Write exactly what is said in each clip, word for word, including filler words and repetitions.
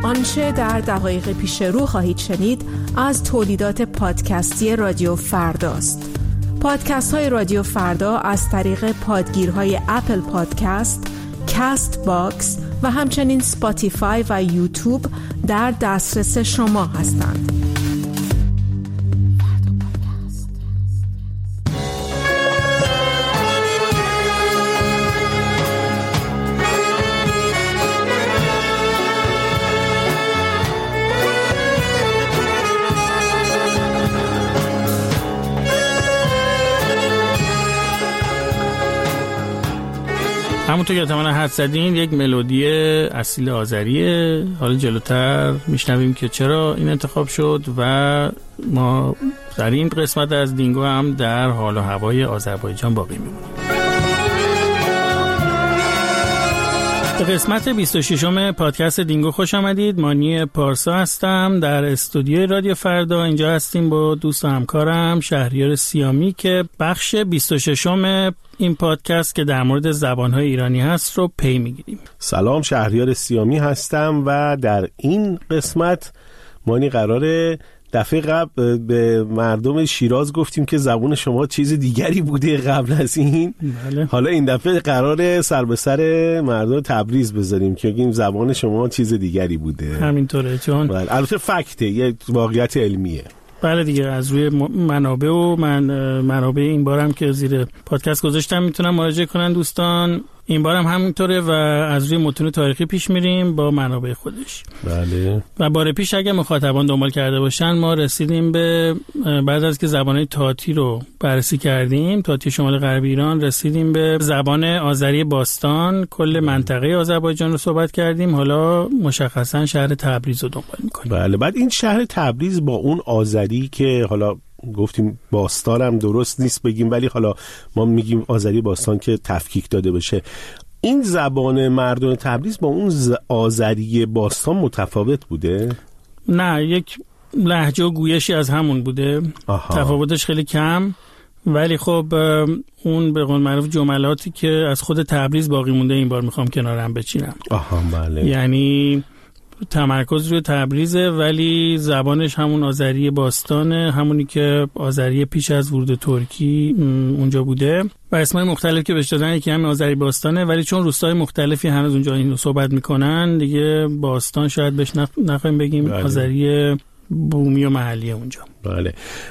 آنچه در دقایق پیش رو خواهید شنید از تولیدات پادکستی رادیو فرداست. پادکست های رادیو فردا از طریق پادگیرهای اپل پادکست، کاست باکس و همچنین سپاتیفای و یوتیوب در دسترس شما هستند. همونطور که احتمالاً حد زدین یک ملودی اصیل آذریه. حالا جلوتر میشنویم که چرا این انتخاب شد و ما در این قسمت از دینگو هم در حال و هوای آذربایجان باقی میمونیم. به قسمت بیست و ششم پادکست دینگو خوش آمدید. مانی پارسا هستم، در استودیوی رادیو فردا اینجا هستیم با دوست و همکارم شهریار سیامی که بخش بیست و ششم این پادکست که در مورد زبان‌های ایرانی هست رو پی میگیریم. سلام، شهریار سیامی هستم و در این قسمت مانی قراره دفعه قبل به مردم شیراز گفتیم که زبان شما چیز دیگری بوده قبل از این. بله. حالا این دفعه قراره سر به سر مردم تبریز بذاریم که این زبان شما چیز دیگری بوده. همینطوره چون بله. البته فکته، یه واقعیت علمیه. بله دیگه، از روی منابع و من منابع این بارم که زیر پادکست گذاشتم میتونم مراجعه کنن دوستان. این بارم همینطوره و از روی متون تاریخی پیش میریم با منابع خودش. بله. و بار پیش اگه مخاطبان دنبال کرده باشن ما رسیدیم به بعد از که زبانهای تاتی رو بررسی کردیم، تاتی شمال غربی ایران، رسیدیم به زبان آذری باستان، کل منطقه آذربایجان رو صحبت کردیم. حالا مشخصا شهر تبریز رو دنبال میکنیم. بله. بعد این شهر تبریز با اون آذری که حالا گفتیم باستان هم درست نیست بگیم، ولی حالا ما میگیم آذری باستان که تفکیک داده بشه، این زبان مردم تبریز با اون آذری باستان متفاوت بوده؟ نه، یک لهجه و گویشی از همون بوده. آها. تفاوتش خیلی کم، ولی خب اون به قول معروف جملاتی که از خود تبریز باقی مونده این بار میخوام کنارم بچینم. آها بله. یعنی تمرکز روی تبریزه ولی زبانش همون آذری باستانه، همونی که آذری پیش از ورود ترکی اونجا بوده و اسمای مختلف که بهش دادن یکی همین آذری باستانه، ولی چون روستای مختلفی هنوز اونجا اینو صحبت میکنن دیگه باستان شاید بهش نخواهیم بگیم. بله. آذری بومی و محلی اونجا. بله.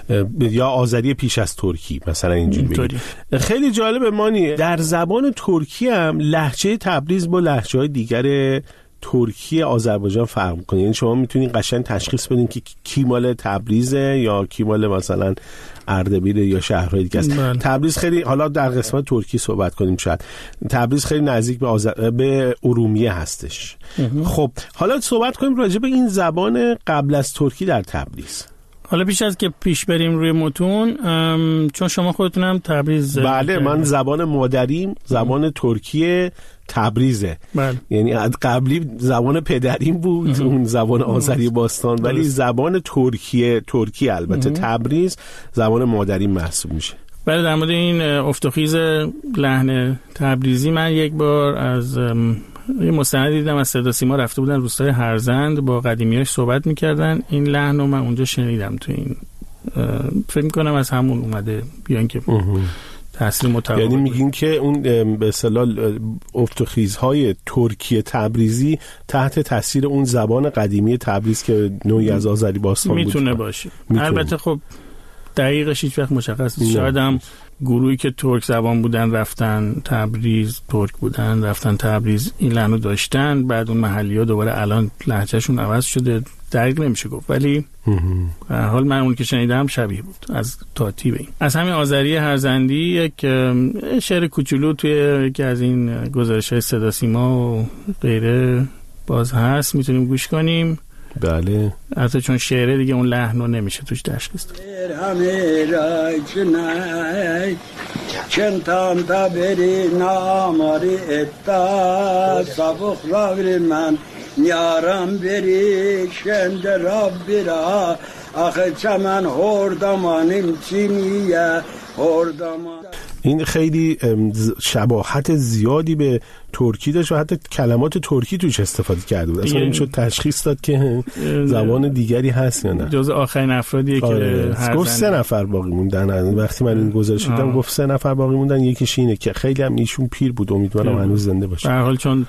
یا آذری پیش از ترکی مثلا اینجوری بگیم. خیلی جالبه مانی، در زبان ترکی هم لهجه تبریز با لهجه‌های دیگر ترکی آذربایجان فرق می‌کنه. یعنی شما میتونین قشنگ تشخیص بدین که کی مال تبریزه یا کی مال مثلا اردبیل یا شهرهای دیگه است. بله. تبریز خیلی، حالا در قسمت ترکی صحبت کنیم شاید، تبریز خیلی نزدیک به آذر... به ارومیه هستش. اه. خب حالا صحبت کنیم راجع به این زبان قبل از ترکی در تبریز. حالا پیش از که پیش بریم روی متون، چون شما خودتونم تبریز. بله، من زبان مادریم زبان ترکی تبریزه. بله. یعنی قبلی زبان پدریم بود اون زبان آذری باستان، ولی زبان ترکیه ترکی البته تبریز زبان مادریم محسوب میشه. بله، در مورد این افت و خیز لحن تبریزی من یک بار از یه مستندی دیدم از صدا سیما، رفته بودن روستای هرزند با قدیمیاش صحبت میکردن، این لحن رو من اونجا شنیدم. تو این فکر میکنم از همون اومده بیان که تأثیر متفاوت. یعنی میگین که اون به اصطلاح افت و خیزهای ترکی تبریزی تحت تاثیر اون زبان قدیمی تبریز که نوعی از آذری باستان بود میتونه باشه. البته خب دقیقش هیچ وقت مشخص نیست. شاید هم گروهی که ترک زبان بودن رفتن تبریز، ترک بودن رفتن تبریز، این لحنو داشتن، بعد اون محلی‌ها دوباره الان لهجهشون عوض شده، دقیق نمیشه گفت، ولی هر حال من اون که شنیدم شبیه بود از تاتی به این. از همین آذری هرزندی یک شعر کوچولو توی یکی از این گزارش‌های صدا سیما و غیره باز هست، میتونیم گوش کنیم. بله. البته چون شعره دیگه اون لحنو نمیشه توش تشخیص داد. چنتان تا بری ناماری اتا سبخ را بری من نیارم بری شند را برا آخه چمن هردمانیم چینیه هردمان. این خیلی شباهت زیادی به ترکی داشت و حتی کلمات ترکی توش استفاده کرده بود. اصلا میشد تشخیص داد که زبان دیگری هست یا نه. جز آخرین افرادیه آره. که گفت سه نفر باقی موندن. وقتی من این گزارش دیدم گفت سه نفر باقی موندن، یکیش اینه که خیلی هم ایشون پیر بود، امیدوارم هنوز زنده باشه. به هر حال چون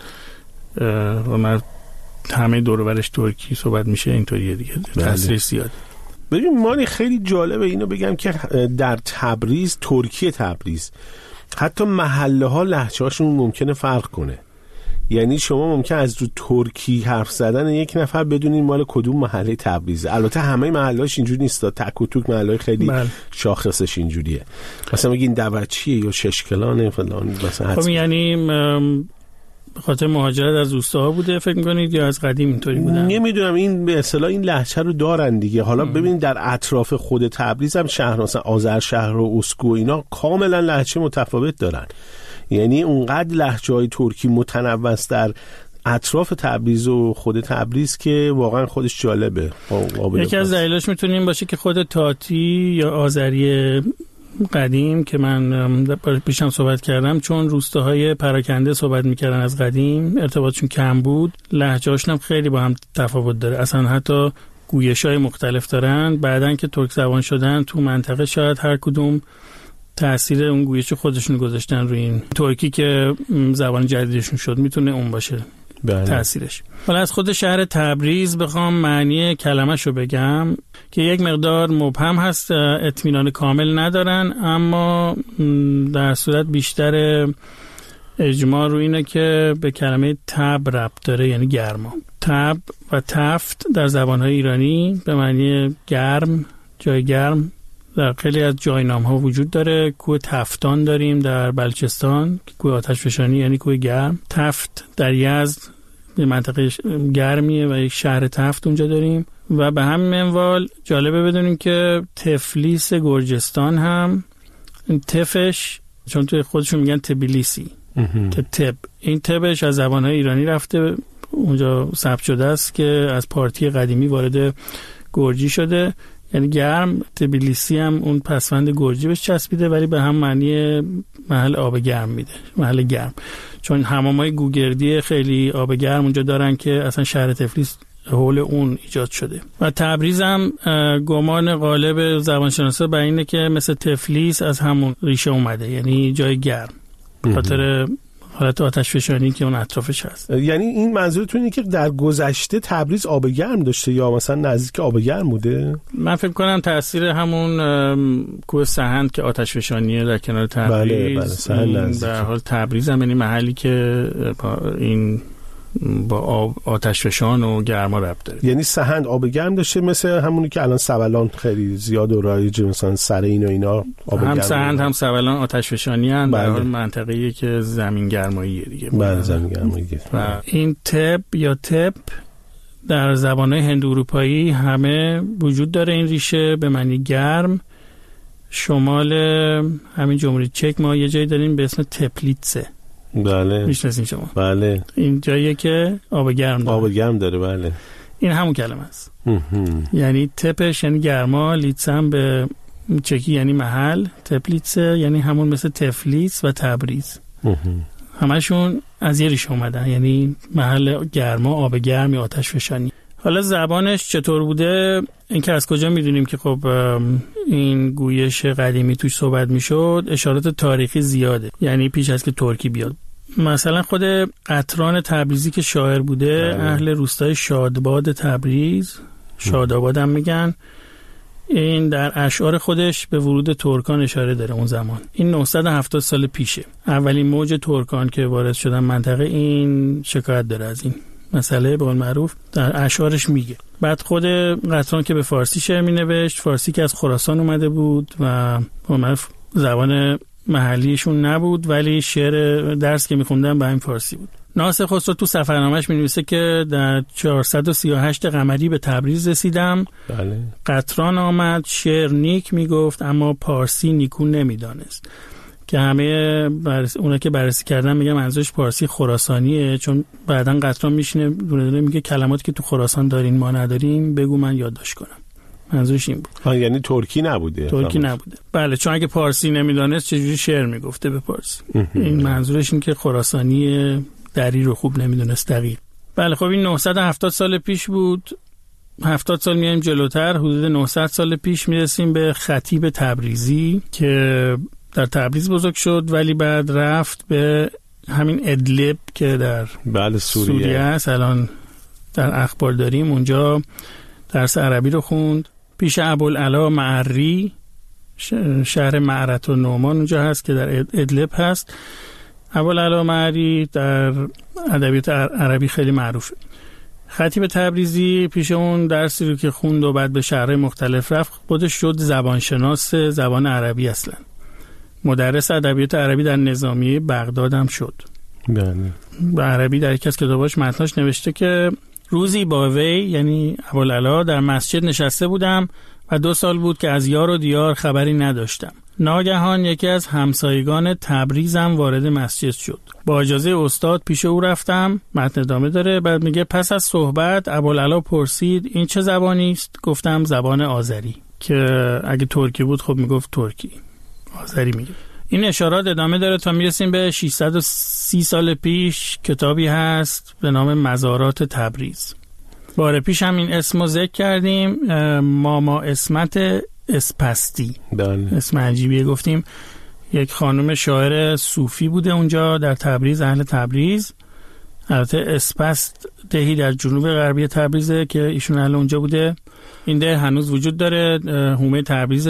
عمر همه دور و برش ترکی صحبت میشه اینطوریه دیگه، تاثیر زیاد. ببین مانی خیلی جالبه اینو بگم که در تبریز، ترکی تبریز، حتی محله ها لهجه هاشون ممکنه فرق کنه. یعنی شما ممکن از رو ترکی حرف زدن یک نفر بدونین مال کدوم محله تبریزه. البته همه محله‌هاش اینجوری نیست، تک و توک محله خیلی بل. شاخصش اینجوریه. مثلا بگین دوچیه یا ششکلانه فلان مثلا. خب یعنی م... به خاطر مهاجرت از روستاها بوده فکر می‌کنید یا از قدیم اینطوری بودن؟ نمیدونم، این به اصطلاح این لهجه رو دارن دیگه. حالا ببینید در اطراف خود تبریز هم شهر مثلا آذرشهر و اسکو اینا کاملا لهجه متفاوت دارن. یعنی اونقدر لهجه‌های ترکی متنوع در اطراف تبریز و خود تبریز که واقعا خودش جالبه. یکی از دلایلش میتونیم باشه که خود تاتی یا آذری قدیم که من پیشم صحبت کردم، چون روستاهای پراکنده صحبت میکردن از قدیم، ارتباطشون کم بود، لهجه‌هاشون هم خیلی با هم تفاوت داره. اصلا حتی گویش‌های مختلف دارن. بعدن که ترک زبان شدن تو منطقه شاید هر کدوم تأثیر اون گویش خودشون گذاشتن روی این ترکی که زبان جدیدشون شد. میتونه اون باشه بله. تأثیرش. حالا از خود شهر تبریز بخوام معنی کلمه‌شو بگم که یک مقدار مبهم هست، اطمینان کامل ندارن، اما در صورت بیشتر اجماع رو اینه که به کلمه تب ربط داره، یعنی گرما. تب و تفت در زبان‌های ایرانی به معنی گرم، جای گرم. در خیلی از جاینام‌ها وجود داره. کوه تفتان داریم در بلوچستان، کوه آتشفشانی یعنی کوه گرم. تفت در یزد یه منطقه گرمیه و یک شهر تفت اونجا داریم. و به همین منوال جالبه بدونیم که تفلیس گرجستان هم تفش، چون توی خودشون میگن تبلیسی که تب، این تبش از زبان‌های ایرانی رفته اونجا ثبت شده است که از پارتی قدیمی وارد گرجی شده، یعنی گرم. تبلیسی هم اون پسوند گرجی بهش چسبیده، ولی به هم معنی محل آب گرم میده، محل گرم. چون حمامای گوگردی خیلی آب گرم اونجا دارن که اصلا شهر تفلیس حول اون ایجاد شده. و تبریز هم گمان غالب زبانشناسا بر اینه که مثل تفلیس از همون ریشه اومده، یعنی جای گرم، خاطر حالت آتشفشانی که اون اطرافش هست. یعنی این منظورتون اینه که در گذشته تبریز آب گرم داشته یا مثلا نزدیک آب گرم بوده؟ من فکر کنم تاثیر همون کوه سهند که آتشفشانیه در کنار تبریز. بله بله سهند نزدیک. در حال تبریز هم یعنی محلی که این با آب آتشفشان و گرما ربط داره. یعنی سهند آب گرم داشته، مثل همونی که الان سبلان خیلی زیاد و رایجه، مثلا سرین و اینا آب گرم. هم سهند هم سبلان آتشفشانی ان. بله. در حال منطقه‌ای که زمین گرماییه دیگه. بله زمین گرمایی. و این تب یا تب در زبان‌های هند اروپایی همه وجود داره. این ریشه به معنی گرم. شمال همین جمهوری چک ما یه جایی داریم به اسم تپلیتسه. بله میشناسین شما؟ بله. این جاییه که آب گرم داره. آب گرم داره بله. این همون کلمه است. یعنی تپش یعنی گرما، لیتسم به چکی یعنی محل، تپلیتسه یعنی همون مثل تفلیس و تبریز. همشون از یه ریشه اومدن، یعنی محل گرما، آب گرم یا آتش فشانی. حالا زبانش چطور بوده؟ این که از کجا میدونیم که خب این گویش قدیمی توش صحبت میشد؟ اشارات تاریخی زیاده، یعنی پیش از که ترکی بیاد. مثلا خود قطران تبریزی که شاعر بوده، اهل روستای شادباد تبریز، شاداباد هم میگن، این در اشعار خودش به ورود ترکان اشاره داره اون زمان. این نهصد و هفتاد سال پیشه. اولین موج ترکان که وارد شدن منطقه این شکایت داره از این مسئله، به قول معروف در اشعارش میگه. بعد خود قطران که به فارسی شعر مینوشت، فارسی که از خراسان اومده بود و به قول معروف زبان محلیشون نبود، ولی شعر درس که میخوندن به همین فارسی بود. ناصر خسرو تو سفرنامه‌اش می‌نویسه که در چهارصد و سی و هشت قمری به تبریز رسیدم. بله. قطران آمد، شعر نیک میگفت اما پارسی نیکو نمیدانست. که همه بررسی اونا که بررسی کردن میگم منظورش پارسی خراسانیه، چون بعدن قطران میشینه دونه دونه میگه کلماتی که تو خراسان دارین ما نداریم، بگو من یادداشت کنم. منظورش این بود. آه یعنی ترکی نبوده؟ ترکی نبوده. بله، چون اگه پارسی نمیدونست چجوری شعر میگفته به پارسی. این منظورش این که خراسانی دری رو خوب نمیدونست دقیق. بله خب این نهصد و هفتاد سال پیش بود. هفتاد سال میایم جلوتر، حدود نهصد سال پیش میرسیم به خطیب تبریزی که در تبریز بزرگ شد ولی بعد رفت به همین ادلب که در بله سوریه, سوریه است. الان در اخبار داریم. اونجا درس عربی رو خوند پیش ابوالعلا معری، شهر معرة النعمان اونجا هست که در ادلب هست. ابوالعلا معری در ادبیات عربی خیلی معروفه. خطیب تبریزی پیش اون درسی رو که خوند و بعد به شهرهای مختلف رفت، خودش شد زبانشناس زبان عربی. اصلا مدرس ادبیات عربی در نظامیه بغداد هم شد. بله. به عربی در یکی از کتاباش متناش نوشته که روزی با وی، یعنی ابوالعلا، در مسجد نشسته بودم و دو سال بود که از یار و دیار خبری نداشتم. ناگهان یکی از همسایگان تبریزم وارد مسجد شد. با اجازه استاد پیش او رفتم. متن ادامه داره. بعد میگه پس از صحبت ابوالعلا پرسید این چه زبانی است؟ گفتم زبان آذری، که اگه ترکی بود خب میگفت ترکی، آذری میگه. این اشارات ادامه داره تا میرسیم به ششصد و سی سال پیش. کتابی هست به نام مزارات تبریز. باره پیش هم این اسمو ذکر کردیم، ماما اسمت اسپستی. بله. اسم عجیبیه گفتیم. یک خانم شاعر صوفی بوده اونجا در تبریز، اهل تبریز. البته اسپست دهی در جنوب غربی تبریزه که ایشون اهل اونجا بوده. این ده هنوز وجود داره. حومه تبریز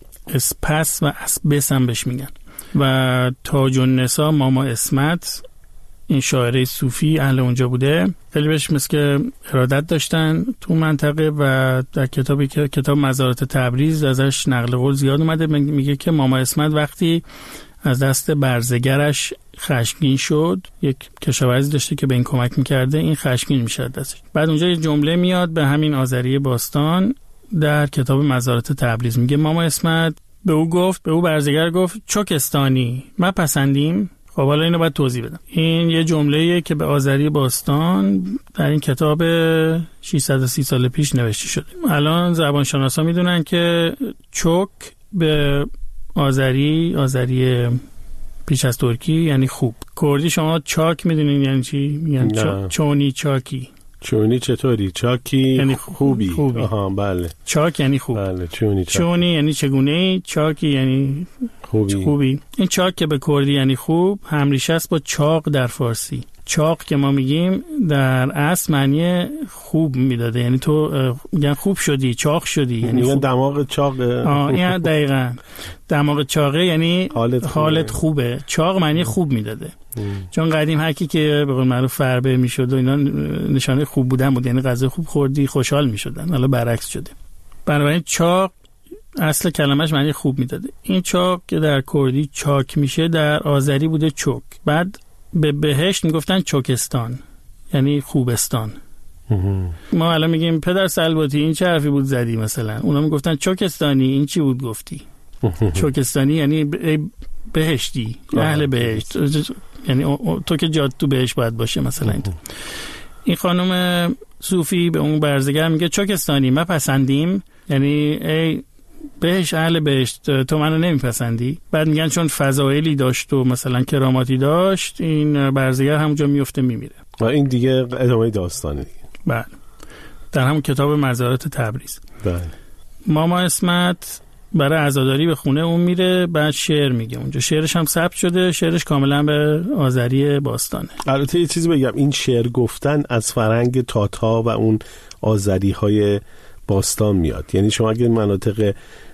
اسپس و اسبس هم بهش میگن. و تاج النساء ماما اسمت، این شاعره صوفی اهل اونجا بوده. خیلی بهش مثل که ارادت داشتن تو منطقه و در کتابی که کتاب مزارات تبریز ازش نقل قول زیاد اومده. میگه که ماما اسمت وقتی از دست برزگرش خشمگین شد، یک کشاورزی داشته که به این کمک میکرده، این خشمگین میشه دستش. بعد اونجا یه جمله میاد به همین آذری باستان در کتاب مزارات تبریز. میگه ماما اسمت به او گفت، به او برزگر گفت چوکستانی ما پسندیم. خب حالا اینو باید توضیح بدم. این یه جمله‌ایه که به آذری باستان در این کتاب ششصد و سی سال پیش نوشته شده. الان زبانشناسا میدونن که چوک به آذری، آذری پیش از ترکی یعنی خوب. کردی شما چاک میدونین یعنی چی؟ میگن چا... چونی چاکی. چونی چطوری؟ چاکی یعنی خوبی. خوبی. آها بله. چاک یعنی خوب. بله چونی چاکی. چونی یعنی چگونه، چاکی یعنی خوبی. خوبی. این چاک که به کردی یعنی خوب همریشه است با چاق در فارسی. چاق که ما میگیم در اصل معنی خوب میداده، یعنی تو میگن خوب شدی، چاق شدی، یعنی میگن دماغ چاقه. آه این دقیقاً دماغ چاقه یعنی حالت خوبه. حالت خوبه. چاق معنی خوب میداده. چون قدیم هر کی که به قول معروف فربه میشد و اینا نشانه خوب بودن بود، یعنی غذا خوب خوردی خوشحال میشدن. حالا برعکس شده. بنابراین چاق اصل کلمش معنی خوب میداده. این چاق که در کردی چاک میشه در آذری بوده چوک. بعد به بهشت میگفتن چوکستان یعنی خوبستان. ما الان میگیم پدر سلواتی این چه حرفی بود زدی مثلا، اونا میگفتن چوکستانی این چی بود گفتی. چوکستانی یعنی بهشتی، اهل بهشت، یعنی تو که جات تو بهشت باید باشه مثلا. این این خانم صوفی به اون برزگر میگه چوکستانی ما پسندیم، یعنی ای بهش اهل بهشت تو منو نمیپسندی. بعد میگن چون فضائلی داشت و مثلا کراماتی داشت، این برزگر همونجا میفته میمیره. و این دیگه ادامه داستانه دیگه. بله در همون کتاب مزارات تبریز. بله ماما اسمت برای عزاداری به خونه اون میره، بعد شعر میگه اونجا. شعرش هم ثبت شده، شعرش کاملا به آذری باستانه. البته یه چیزی بگم، این شعر گفتن از فرهنگ تاتا و اون آذری های باستان میاد. یعنی شما اگه مناطق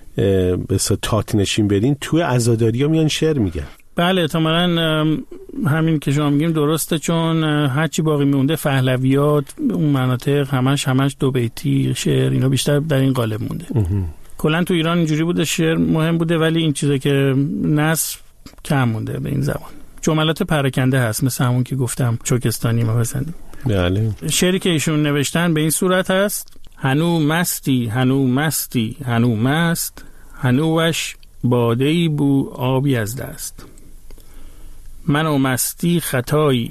به اصطلاح تات نشین برین، توی عزاداری ها میان شعر میگن. بله احتمالاً همین که شما میگیم درسته، چون هرچی باقی میونده پهلویات اون مناطق همش همش دو بیتی شعر اینا بیشتر در این قالب مونده. کلا تو ایران اینجوری بوده، شعر مهم بوده، ولی این چیزا که نثر کم مونده به این زبان. جملات پراکنده هست مثل همون که گفتم چوکستانی ما پسندیم. بله شعری که ایشون نوشتن به این صورت هست: هنو مستی هنو مستی هنو مست، هنوش باده‌ای بو آبی از دست. من و مستی خطایی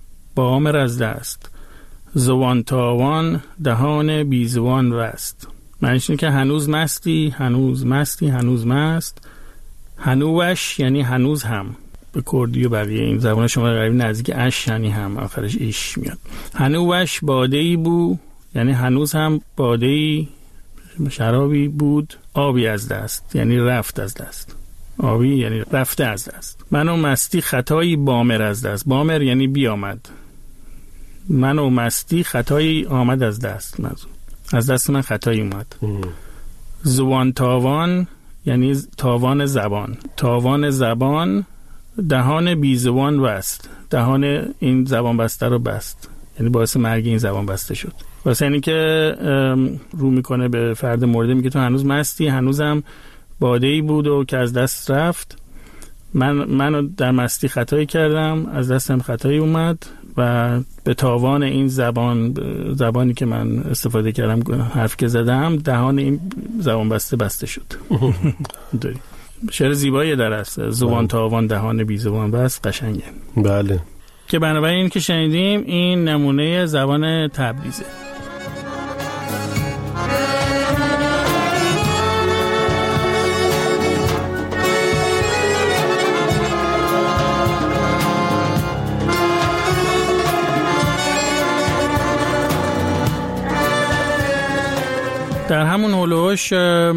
بامر از دست، زوان تاوان دهان بیزوان وست. معنیش اینه که هنوز مستی، هنوز مستی، هنوز مست. هنوش یعنی هنوز هم. به کردی و بقیه این زبان شما غربی نزدیک اش یعنی هم، آخرش ایش میاد. هنوش باده‌ای بو یعنی هنوز هم باده‌ای شرابی بود، آبی از دست یعنی رفت از دست. آبی یعنی رفته از دست. من و مستی خطایی بامر از دست. بامر یعنی بیامد. من و مستی خطایی آمد از دست. منظور از دست من خطایی اومد. زبان تاوان یعنی تاوان زبان. تاوان زبان دهان بی زبان بست. دهان این زبان بسته رو بست، یعنی باعث مرگ این زبان بسته شد. واسه اینی که رو میکنه به فرد مورد، میگه تو هنوز مستی، هنوزم باده‌ای بود و که از دست رفت. من منو در مستی خطایی کردم، از دستم خطایی اومد و به تاوان این زبان، زبانی که من استفاده کردم، حرف که زدم، دهان این زبان بسته بسته شد. شعر زیبایی در است. زبان تاوان دهان بی زبان بست. قشنگه. بله. که بنابراین که شنیدیم این نمونه زبان تبریزه. در همون هولوش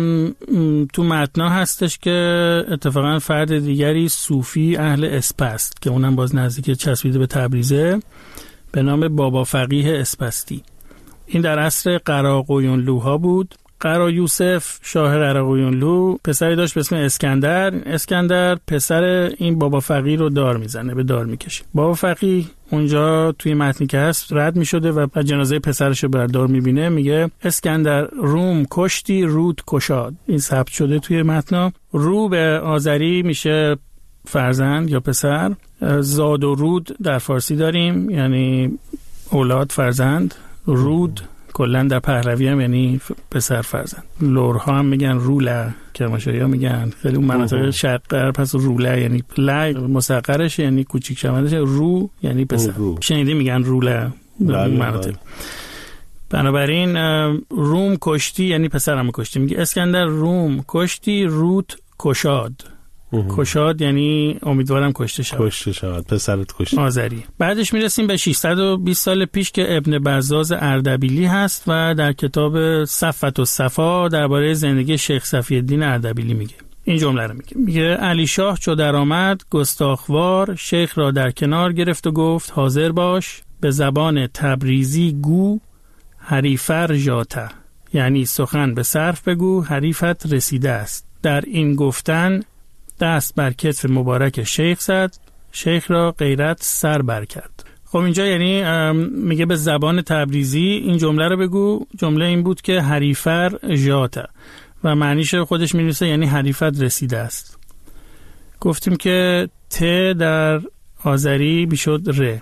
تو متنا هستش که اتفاقا فرد دیگری صوفی اهل اسپست که اونم باز نزدیک چسبیده به تبریزه، به نام بابا فقیه اسپستی. این در عصر قراقویونلوها بود. قرا یوسف شاه قراقویونلو پسری داشت به اسم اسکندر. اسکندر پسر این بابا فقیه رو دار میزنه، به دار میکشه. بابا فقیه اونجا توی متنی که هست رد میشده و جنازه پسرش رو بر دار میبینه، میگه اسکندر روم کشتی رود کشاد. این ثبت شده توی متنا. رو به آذری میشه فرزند یا پسر. زاد و رود در فارسی داریم، یعنی اولاد فرزند. رود کلن در پهلوی هم یعنی پسر فرزند. لورها هم میگن روله، کرمانشاهی ها میگن، خیلی اون مناطق شرق پس روله یعنی ل مصغرش یعنی کوچیک شوندش، رو یعنی پسر. شنیدی میگن روله مناطق. بنابراین روم کشتی یعنی پسرم کشتی. میگه اسکندر روم کشتی رود کشاد. کشاد یعنی امیدوارم کشته شود. کشته شود، پسرت کشته. آذری. بعدش میرسیم به ششصد و بیست سال پیش که ابن بزاز اردبیلی هست و در کتاب صفت و صفا درباره زندگی شیخ صفی الدین اردبیلی میگه. این جمله رو میگه. میگه علی شاه چو در آمد گستاخوار، شیخ را در کنار گرفت و گفت حاضر باش، به زبان تبریزی گو حریفر ژاته، یعنی سخن به صرف بگو، حریفت رسیده است. در این گفتن دست بر کتف مبارک شیخ زد، شیخ را غیرت سر بر کرد. خب اینجا یعنی میگه به زبان تبریزی این جمله رو بگو. جمله این بود که حریفر ژاته و معنیش خودش می‌نویسه یعنی حریفت رسیده است. گفتیم که ت در آذری میشد ر،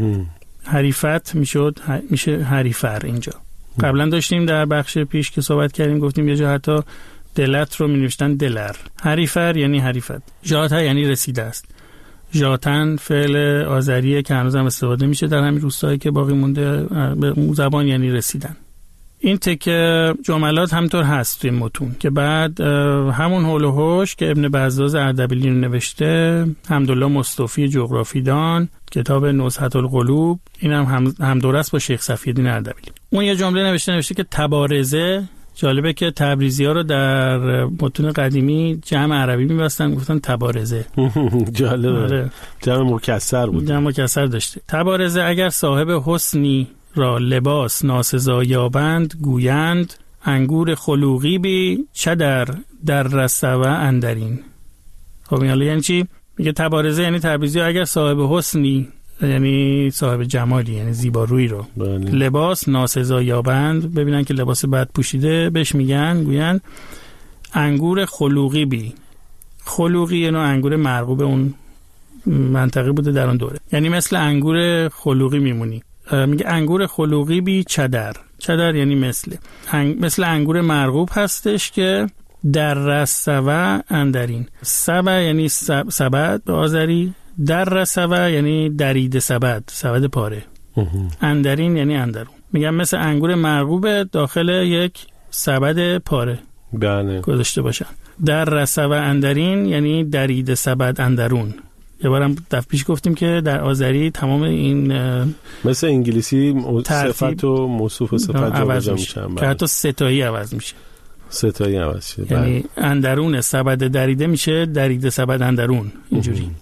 حریفت میشد میشه حریفر. اینجا قبلا داشتیم در بخش پیش که صحبت کردیم، گفتیم یه جا حتی دلت رو می نوشتن دلر. حریفر یعنی حریفت. ژاته یعنی رسیده است. ژاتن فعل آذریه که هنوز هم استفاده میشه در همین روستایی که باقی مونده به اون زبان، یعنی رسیدن. این تکه جملات همطور هست توی متون که بعد همون حول و حوش که ابن بزاز اردبیلی نوشته، حمدالله مصطفی جغرافیدان کتاب نزهة القلوب، این هم همدور است با شیخ صفی الدین اردبیلی. اون یه جمله نوشته نوشته که تبارزه. جالبه که تبریزی ها رو در متون قدیمی جمع عربی می‌بستن، گفتن تبارزه. جالبه. جمع مکسر بود. جمع مکسر داشته. تبارزه اگر صاحب حسنی را لباس ناسزا یابند، گویند انگور خلوقی بی چه در در رسوه اندرین. خب این یعنی چی؟ میگه تبارزه یعنی تبریزی اگر صاحب حسنی یعنی صاحب جمالی یعنی زیبارویی رو بله. لباس ناسزا یابند، ببینن که لباس بد پوشیده، بهش میگن گوین انگور خلوقی بی. خلوقی یعنی انگور مرغوب اون منطقه بوده در اون دوره، یعنی مثل انگور خلوقی میمونی. میگه انگور خلوقی بی چدر. چدر یعنی مثل انگ... مثل انگور مرغوب هستش که در رسوه اندرین. سبع یعنی سب... سبد به آذری. در رسوه یعنی درید سبد، سبد پاره. اندرین یعنی اندرون. میگم مثل انگور مرغوب داخل یک سبد پاره بله گذاشته باشن. در رسو اندرین یعنی درید سبد اندرون. یه بارم دفعه پیش گفتیم که در آذری تمام این مثل انگلیسی صفت و موصوف و صفت جابجا میشن که حتی ستایی عوض میشه. ستایی عوض شده یعنی اندرون سبد دریده میشه درید سبد اندرون اینجوری.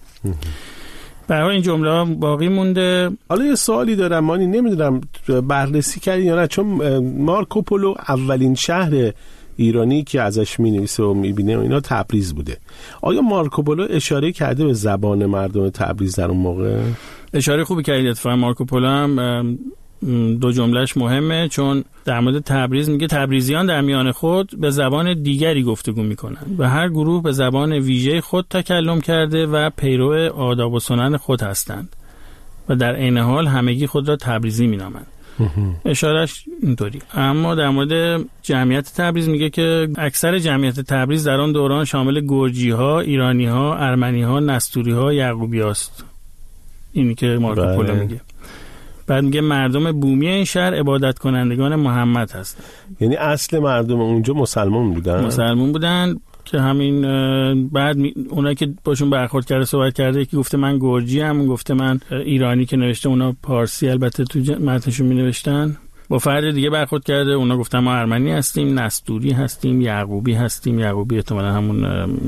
برای این جمله باقی مونده. حالا یه سوالی دارم مانی، نمیدونم بررسی کردی یا نه، چون مارکوپولو اولین شهر ایرانی که ازش می‌نویسه و می‌بینه و اینا تبریز بوده. آیا مارکوپولو اشاره کرده به زبان مردم تبریز در اون موقع؟ اشاره خوبی کردید. اتفاقا مارکوپولو هم دو جملهش مهمه، چون در مورد تبریز میگه تبریزیان در میان خود به زبان دیگری گفتگو میکنن و هر گروه به زبان ویژه خود تکلم کرده و پیرو آداب و سنن خود هستند و در عین حال همگی خود را تبریزی مینامند. اشارهش اینطوری. اما در مورد جمعیت تبریز میگه که اکثر جمعیت تبریز در آن دوران شامل گرجی ها، ایرانی ها، ارمنی ها، نستوری ها، یعقوبی هاست. اینی که مارکوپولو میگه. بعد میگه مردم بومی این شهر عبادت کنندگان محمد هستند. یعنی اصل مردم اونجا مسلمان بودن. مسلمان بودن که همین بعد اونایی که باشون برخورد کرده صحبت کرده، یکی گفته من گرجی ام، گفته من ایرانی که نوشته، اونا پارسی البته تو متنشون می نوشتن. با فرد دیگه برخورد کرده، اونا گفتن ما ارمنی هستیم، نستوری هستیم، یعقوبی هستیم. یعقوبی احتمالاً همون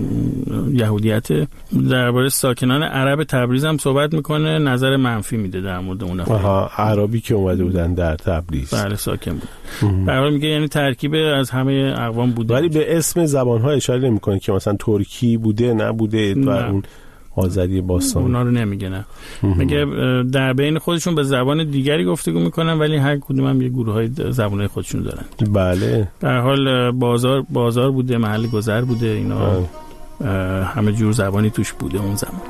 یهودیته. درباره ساکنان عرب تبریز هم صحبت میکنه، نظر منفی میده در مورد اونها. آها، عربی که اومده بودن در تبریز. بله ساکن بود. برای میگه یعنی ترکیب از همه اقوام بوده. ولی به اسم زبان‌ها اشاره نمی‌کنه که مثلا ترکی بوده نبوده و اون آذری باستان اونا رو نمیگه. نه میگه در بین خودشون به زبان دیگری گفتگو میکنن، ولی هر کدوم هم یه گروهای زبانهای خودشون دارن. بله. در حال بازار بازار بوده، محل گذر بوده، اینا همه جور زبانی توش بوده اون زمان.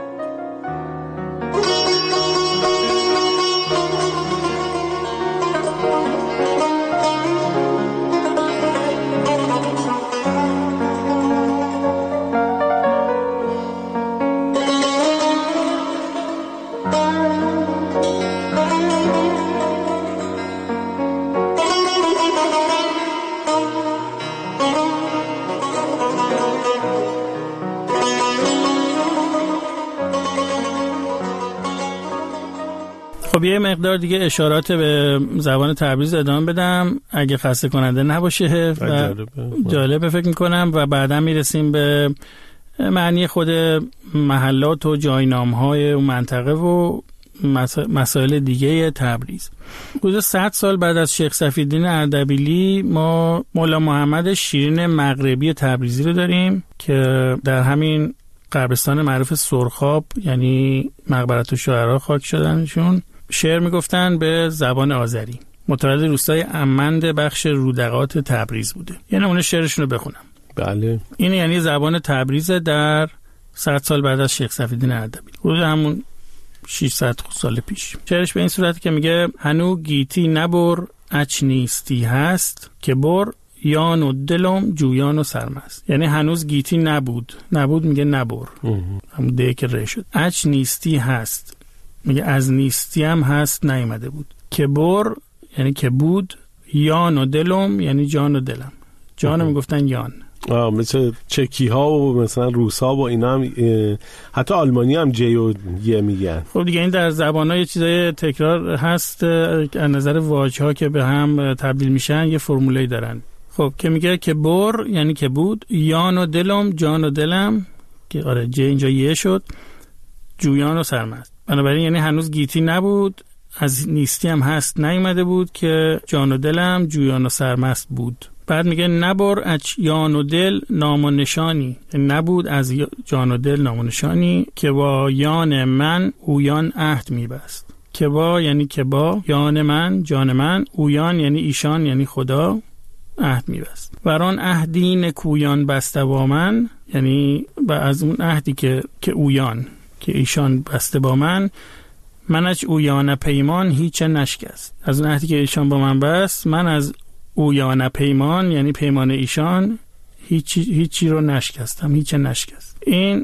خب یه مقدار دیگه اشارات به زبان تبریز ادامه بدم اگه خسته کننده نباشه و جالبه فکر میکنم، و بعدا میرسیم به معنی خود محلات و جاینامهای اون منطقه و مسائل دیگه تبریز. حدود صد سال بعد از شیخ صفی‌الدین اردبیلی ما مولا محمد شیرین مغربی تبریزی رو داریم که در همین قبرستان معروف سرخاب یعنی مقبرت الشعرا خاک شدنشون شعر میگفتن به زبان آذری. متولد روستای امند بخش رودقات تبریز بوده. یعنی اون شعرشون رو بخونم. بله. این یعنی زبان تبریز در صد سال بعد از شیخ صفی‌الدین اردبیلی، حدود همون ششصد سال پیش. شعرش به این صورت که میگه هنو گیتی نبر اچ نیستی هست که بر یان و دلم جویان و سرمست. یعنی هنوز گیتی نبود. نبود میگه نبر، همون ده که ره شد. اچ نیستی هست میگه از نیستی هم هست نیامده بود. که بر یعنی که بود، یان و دلم یعنی جان و دلم. جانو میگفتن یان. آه مثل چکی ها و مثلا روس ها و اینا هم، حتی آلمانی هم جی و یه میگن. خب دیگه این در زبان ها یه چیزای تکرار هست از نظر واژه ها که به هم تبدیل میشن، یه فرمولی دارن. خب که میگه که بر یعنی که بود، یان و دلم جان و دلم که آره جه اینجا یه شد، جویان و سرمست. بنابراین یعنی هنوز گیتی نبود، از نیستی هم هست نیامده بود که جان و دلم جویان و سرمست بود. بعد میگه نبر اچ یان و دل نام و نشانی، نبود از جان و دل نام و نشانی که با یان من اویان عهد میبست. که با یعنی که با، یان من جان من، اویان یعنی ایشان یعنی خدا، عهد میبست. بران عهدی نکویان بسته با من، یعنی با از اون عهدی که که اویان که ایشان بسته با من، منش اویان پیمان هیچ نشکست. از اون عهدی که ایشان با من بست، من از اویان پیمان یعنی پیمان ایشان هیچی هیچی رو نشکستم، هیچ نشکست. این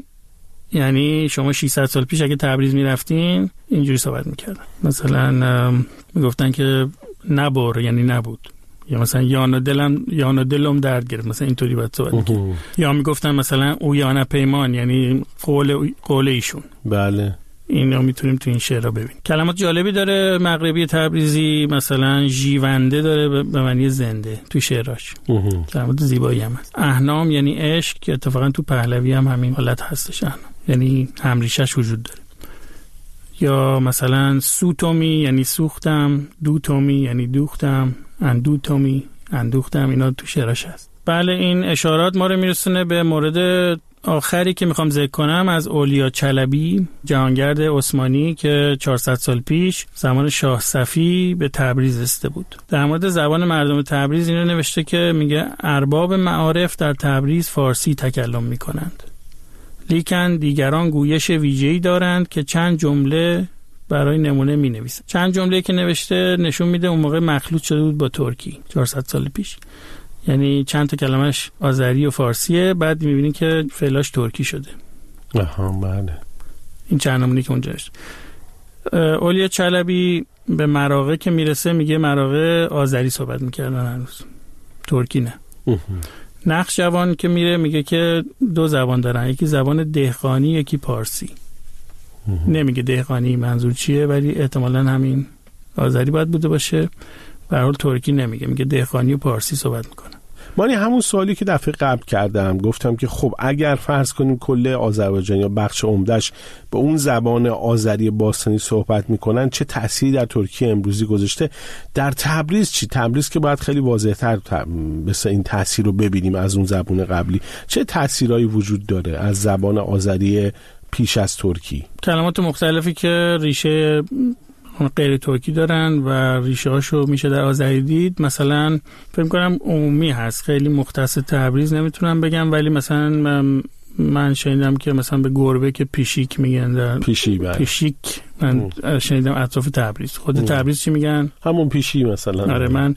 یعنی شما ششصد سال پیش اگه تبریز میرفتین اینجوری صحبت میکردن. مثلا میگفتن که نبر یعنی نبود، یا مثلا یانا دلم یانا دلم درد گرفت، مثلا اینطوری باید صحبت می‌کرد. یا میگفتن مثلا او یانا پیمان، یعنی قول قول ایشون. بله اینو میتونیم تو این شعرها ببینیم. کلمات جالبی داره مغربی تبریزی، مثلا ژیونده داره به معنی زنده تو شعراش. کلمات زیبایی هم هست. احنام یعنی عشق که اتفاقا تو پهلوی هم همین حالت هستش، احنام یعنی همریشش وجود داره. یا مثلا سوتومی یعنی سوختم، دوتومی یعنی دوختم، اندوتومی اندوختم، اینا تو شعراش هست. بله این اشارات ما رو میرسونه به مورد آخری که میخوام ذکر کنم از اولیا چلبی، جهانگرد عثمانی که چهارصد سال پیش زمان شاه صفی به تبریز رسیده بود. در مورد زبان مردم تبریز اینو نوشته که میگه ارباب معارف در تبریز فارسی تکلم میکنند، لیکن دیگران گویش ویژه‌ای دارند که چند جمله برای نمونه مینویسند. چند جمله که نوشته نشون میده اون موقع مخلوط شده بود با ترکی چهارصد سال پیش، یعنی چند تا کلمش آذری و فارسیه، بعد میبینین که فعلاش ترکی شده. آها بله. این چند نمونه که اونجا هست. اولیا چلبی به مراغه که میرسه میگه مراغه آذری صحبت میکردن هنوز، ترکی نه. نقش جوان که میره میگه که دو زبان دارن، یکی زبان دهقانی یکی پارسی. نمیگه دهقانی منظور چیه، ولی احتمالاً همین آذری باید بوده باشه. به هر حال ترکی نمیگه، میگه دهقانی و پارسی صحبت میکنه. مانی همون سوالی که دفعه قبل کردم، گفتم که خب اگر فرض کنیم کل آذربایجان یا بخش عمدهش به اون زبان آذری باستانی صحبت میکنن، چه تأثیری در ترکیه امروزی گذاشته؟ در تبریز چی؟ تبریز که باید خیلی واضح‌تر مثلا این تأثیر رو ببینیم از اون زبان قبلی. چه تأثیرایی وجود داره از زبان آذری پیش از ترکی؟ کلمات مختلفی که ریشه غیر ترکی دارن و ریشه هاشو میشه در آذری دید. مثلا فکر کنم عمومی هست، خیلی مختص تبریز نمیتونم بگم، ولی مثلا من, من شنیدم که مثلا به گربه که پیشیک میگن در پیشی بله. پیشیک من ام. شنیدم اطراف تبریز. خود ام. تبریز چی میگن؟ همون پیشی مثلا. آره من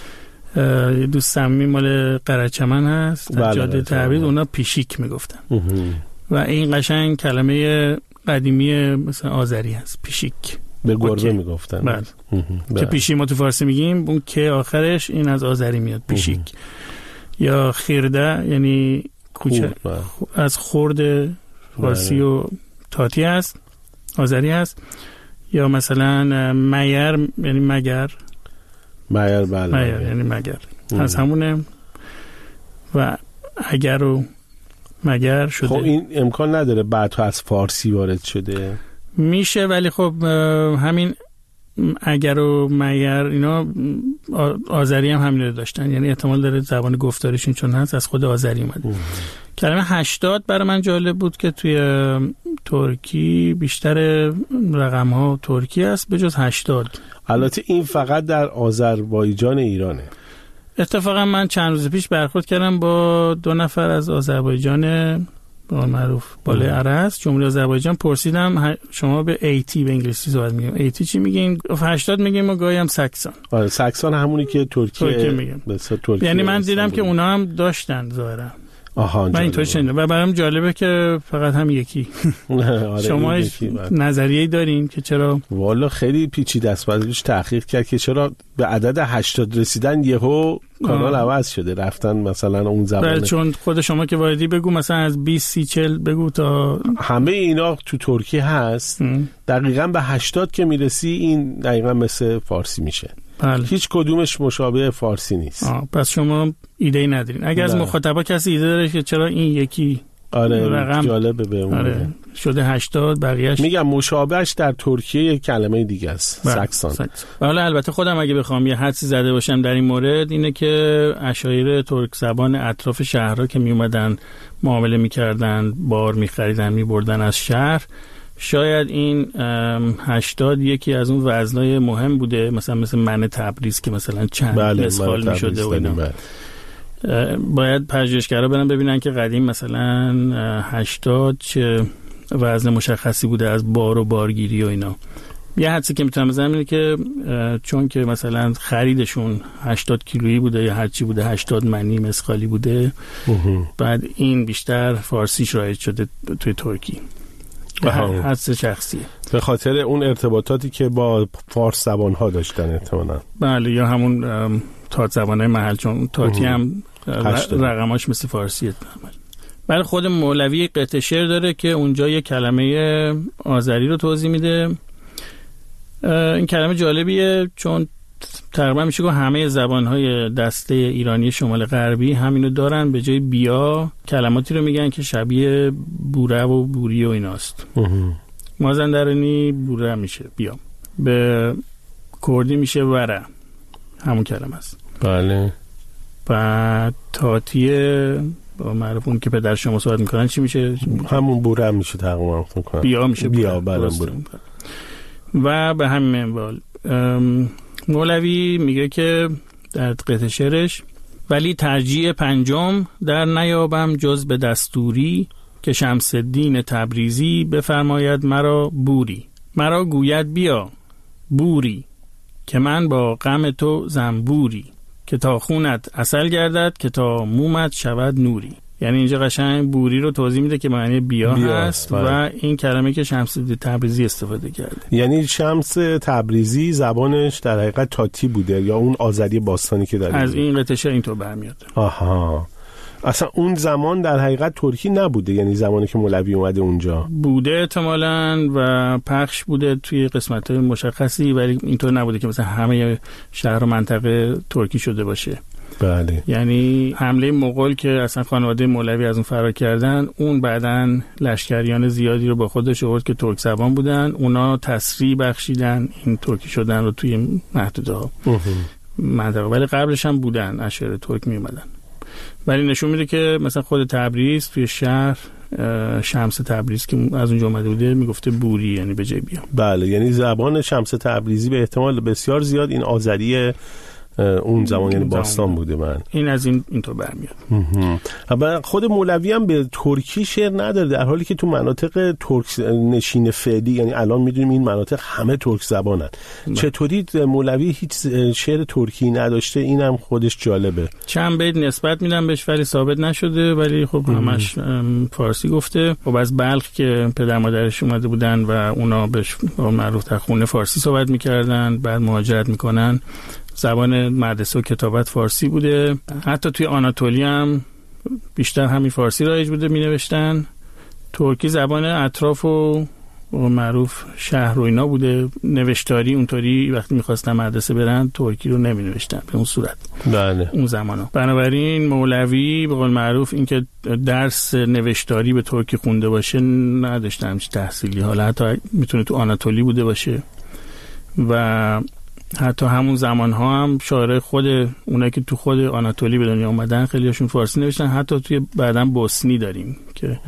دوستم می مال قرچمن هست در بله جاده تبریز، اونا پیشیک میگفتن ام. و این قشنگ کلمه قدیمی مثلا آذری هست، پیشیک. به گربه میگفتن. بله. که پیشی ما تو فارسی میگیم، اون که آخرش این از آذری میاد، پیشیک. یا خیرده یعنی کوچه، از خورد فارسی و تاتی هست، آذری هست. یا مثلا میر یعنی مگر، میر بله میر یعنی مگر از همونه. و اگر و مگر شده. خب این امکان نداره بعد تو از فارسی وارد شده؟ میشه، ولی خب همین اگر و مگر اینا آذری هم همین رو داشتن، یعنی احتمال داره زبان گفتارشون چون هست از خود آذری اومده. کلمه هشتاد برای من جالب بود که توی ترکی بیشتر رقم ها ترکی است به جز هشتاد. البته این فقط در آذربایجان ایرانه. اتفاقا من چند روز پیش برخورد کردم با دو نفر از آذربایجان به معروف بالای عرس، جمهوری آذربایجان. پرسیدم شما به ایتی به انگلیسی صحبت میگیم، ایتی چی میگین؟ هشتاد میگیم و گاهی هم ساکسون. آره ساکسون همونی که ترکیه, ترکیه میگیم. یعنی من دیدم که اونا هم داشتن ظاهرا. آها من اینطور شنیدم و برام جالبه که فقط هم یکی. آره شما نظریه‌ای دارین که چرا؟ والا خیلی پیچیده است، بعدش تحقیق کرد که چرا به عدد هشتاد رسیدن یهو کانال عوض شده، رفتن مثلا اون زبان. بله چون خود شما که واردی بگو مثلا از بیست سی چهل بگو تا همه اینا تو ترکی هست. ام. دقیقاً به هشتاد که میرسی این دقیقاً مثل فارسی میشه. بله. هیچ کدومش مشابه فارسی نیست. آه، پس شما ایده ای ندارین. اگر از مخاطبا کسی ایده داره که چرا این یکی آره رقم جالبه به اون آره شده هشتاد، بقیه‌اش میگم مشابهش در ترکیه یک کلمه دیگه است، ساکسون. حالا البته خودم اگه بخوام یه حدسی زده باشم در این مورد اینه که اشایر ترک زبان اطراف شهرها که می اومدن معامله میکردن، بار میخریدن میبردن از شهر، شاید این هشتاد یکی از اون وزنای مهم بوده، مثلا مثل من تبریز که مثلا چند بله مسخال میشده و اینا. باید پژوهشگرا برن ببینن که قدیم مثلا هشتاد چه وزن مشخصی بوده از بار و بارگیری و اینا. یه حدسی که میتونم بزنم اینه که چون که مثلا خریدشون هشتاد کیلویی بوده یا هرچی بوده، هشتاد منی مسخالی بوده، بعد این بیشتر فارسیش رایج شده توی ترکی. حدس شخصیه به خاطر اون ارتباطاتی که با فارس زبان ها داشتن احتمالاً. بله یا همون تات زبانه محل، چون تاتی هم رقماش مثل فارسیه. برای خود مولوی قطعه شعر داره که اونجا یه کلمه آذری رو توضیح میده. این کلمه جالبیه چون تقریبا میشه که همه زبانهای دسته ایرانی شمال غربی همینو دارن. به جای بیا کلماتی رو میگن که شبیه بوره و بوری و ایناست. مازندرانی بوره میشه بیا، به کردی میشه وره، همون کلمه است. بله. بعد تاتیه با معروف اون که پدر شما صحبت میکنن چی میشه؟ همون بوره میشه تقریبا میکنن. بیا میشه بیا. بله بوره. و به همین منوال مولوی میگه که در قطعه شعرش ولی ترجیع پنجم در نیابم جز به دستوری که شمس الدین تبریزی بفرماید مرا بوری. مرا گوید بیا بوری که من با غم تو زنبوری، که تا خونت عسل گردد که تا مومت شود نوری. یعنی اینجا قشنگ بوری رو توضیح میده که معنی بیا, بیا هست بله. و این کلمه که شمس الدین تبریزی استفاده کرده. یعنی شمس تبریزی زبانش در حقیقت تاتی بوده یا اون آذری باستانی که داره؟ از این قطعه اینطور برمیاد. آها. اصلا اون زمان در حقیقت ترکی نبوده، یعنی زمانی که مولوی اومده اونجا بوده احتمالاً و پخش بوده توی قسمت‌های مشخصی، ولی اینطور نبوده که مثلا همه شهر و منطقه ترکی شده باشه. بله. یعنی حمله مغول که اصلا خانواده مولوی از اون فرار کردن، اون بعدن لشکریان زیادی رو با خودش آورد که ترک زبان بودن، اونا تسریع بخشیدن این ترکی شدن رو توی محدوده ها منطقه، ولی قبلش هم بودن اشعار ترک می اومدن. ولی نشون میده که مثلا خود تبریز توی شهر شمس تبریز که از اونجا اومده بوده میگفته بوری، یعنی به جای بیا. بله، یعنی زبان شمس تبریزی به احتمال بسیار زیاد این آذری اون زمان یعنی باستان بوده. من این از این اینطور برمیاد. خود مولوی هم به ترکی شعر نداره، در حالی که تو مناطق ترک نشین فعلی، یعنی الان میدونیم این مناطق همه ترک زبانن. چطوری مولوی هیچ شعر ترکی نداشته؟ اینم خودش جالبه. چند بیت نسبت میدم بهش ولی ثابت نشده، ولی خب همش فارسی گفته. خب از بلخ که پدر مادرش اومده بودن و اونا بهش معروف در خونه فارسی صحبت میکردن، بعد مهاجرت میکنن، زبان مدرسه و کتابت فارسی بوده. حتی توی آناتولی هم بیشتر همین فارسی رایج بوده می نوشتن. ترکی زبان اطراف و معروف شهر و اینا بوده. نوشتاری اونطوری وقتی میخواستن مدرسه برن ترکی رو نمی نوشتن به اون صورت. بله. اون زمانا. بنابراین مولوی به قول معروف این که درس نوشتاری به ترکی خونده باشه نداشتن همچین تحصیلی. حالا حتی میتونه تو آناتولی بوده باشه و حتی همون زمان ها هم شاعر خود اونایی که تو خود آناتولی به دنیا اومدن خیلیشون فارسی نوشتن. حتی توی بعداً بوسنی داریم که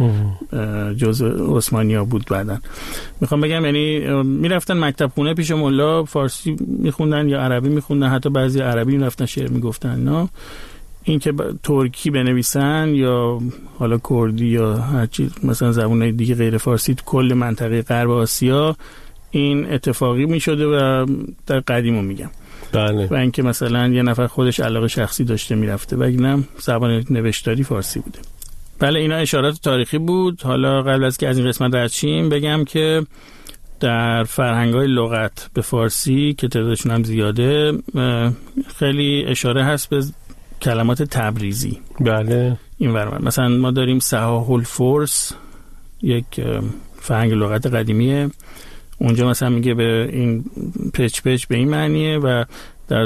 جزء عثمانی‌ها بود. بعداً میخوام بگم یعنی میرفتن مکتب خونه پیش ملا فارسی میخوندن یا عربی میخوندن، حتی بعضی عربی میرفتن شعر میگفتن. نه این که ترکی بنویسن یا حالا کردی یا هر چیز مثلا زبان‌های دیگه غیر فارسی تو کل منطقه غرب آسیا این اتفاقی می شده و در قدیمو میگم. بله. و اینکه مثلا یه نفر خودش علاقه شخصی داشته میرفته و اینم زبان نوشتاری فارسی بوده. بله اینا اشارات تاریخی بود. حالا قبل از که از این قسمت رد شیم بگم که در فرهنگ‌های لغت به فارسی که تعدادشون هم زیاده خیلی اشاره هست به کلمات تبریزی. بله. این ورمان مثلا ما داریم صحاح الفرس، یک فرهنگ لغت قدیمیه. اونجا مثلا میگه به این پچ پچ به این معنیه و در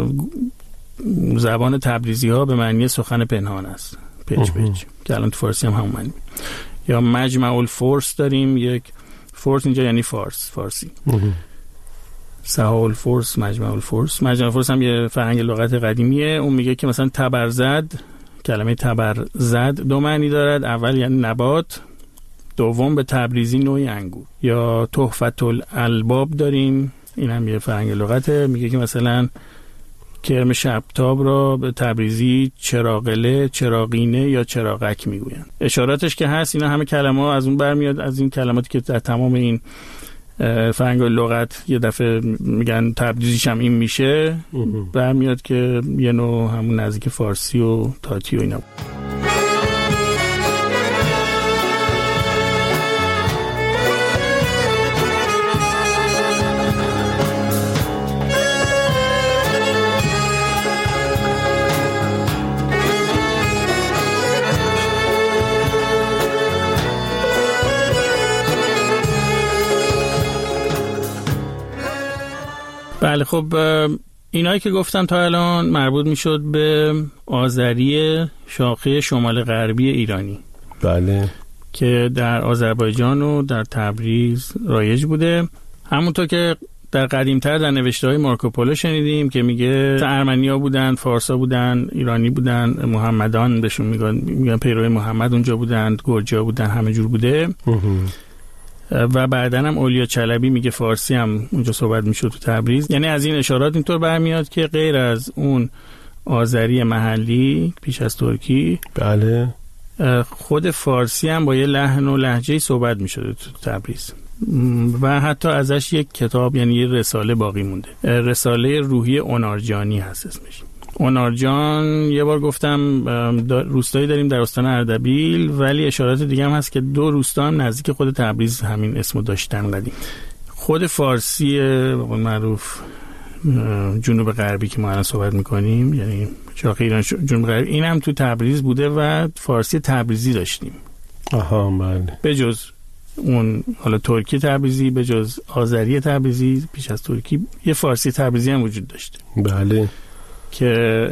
زبان تبریزی ها به معنی سخن پنهان است پچ پچ که الان تو فارسی هم همون معنی. یا مجمع الفرس داریم، یک فرس اینجا یعنی فارس فارسی. صحاح الفرس، مجمع الفرس. مجمع الفرس هم یه فرهنگ لغت قدیمیه. اون میگه که مثلا تبرزد، کلمه تبرزد دو معنی دارد. اول یعنی نبات، دوم به تبریزی نوعی انگور. یا تحفت الالباب داریم، این هم یه فرهنگ لغته. میگه که مثلا کرم شبتاب را به تبریزی چراغله، چراغینه یا چراغک میگوین. اشاراتش که هست اینا همه کلمه ها از اون برمیاد، از این کلماتی که در تمام این فرهنگ لغت یه دفعه میگن تبریزیش هم این میشه برمیاد که یه نوع همون نزدیک فارسی و تاتی و اینا. بله خب اینایی که گفتم تا الان مربوط میشد به آذری شاخه شمال غربی ایرانی. بله. که در آذربایجان و در تبریز رایج بوده. همونطور که در قدیمتر در نوشته‌های مارکوپولو شنیدیم که میگه ارمنیا بودن، فارسا بودن، ایرانی بودن، محمدان بهشون میگن میگن پیرو محمد اونجا بودن، گرجیا بودن، همه جور بوده. و بعداً هم اولیا چلبی میگه فارسی هم اونجا صحبت میشد تو تبریز. یعنی از این اشارات اینطور برمیاد که غیر از اون آذری محلی پیش از ترکی، بله، خود فارسی هم با یه لحن و لهجه‌ای صحبت میشده تو تبریز و حتی ازش یک کتاب یعنی یه رساله باقی مونده. رساله روحی اونارجانی هست اسمش. اونارجان یه بار گفتم روستایی داریم در استان اردبیل، ولی اشارات دیگه هم هست که دو روستا هم نزدیک خود تبریز همین اسمو داشتن قدیم. خود فارسی معروف جنوب غربی که ما الان صحبت میکنیم، یعنی شاخه ایران جنوب غربی، این هم تو تبریز بوده و فارسی تبریزی داشتیم. آها بله. به جز اون حالا ترکی تبریزی، به جز آذری تبریزی پیش از ترکی یه فارسی تبریزی هم وجود داشته. بله. که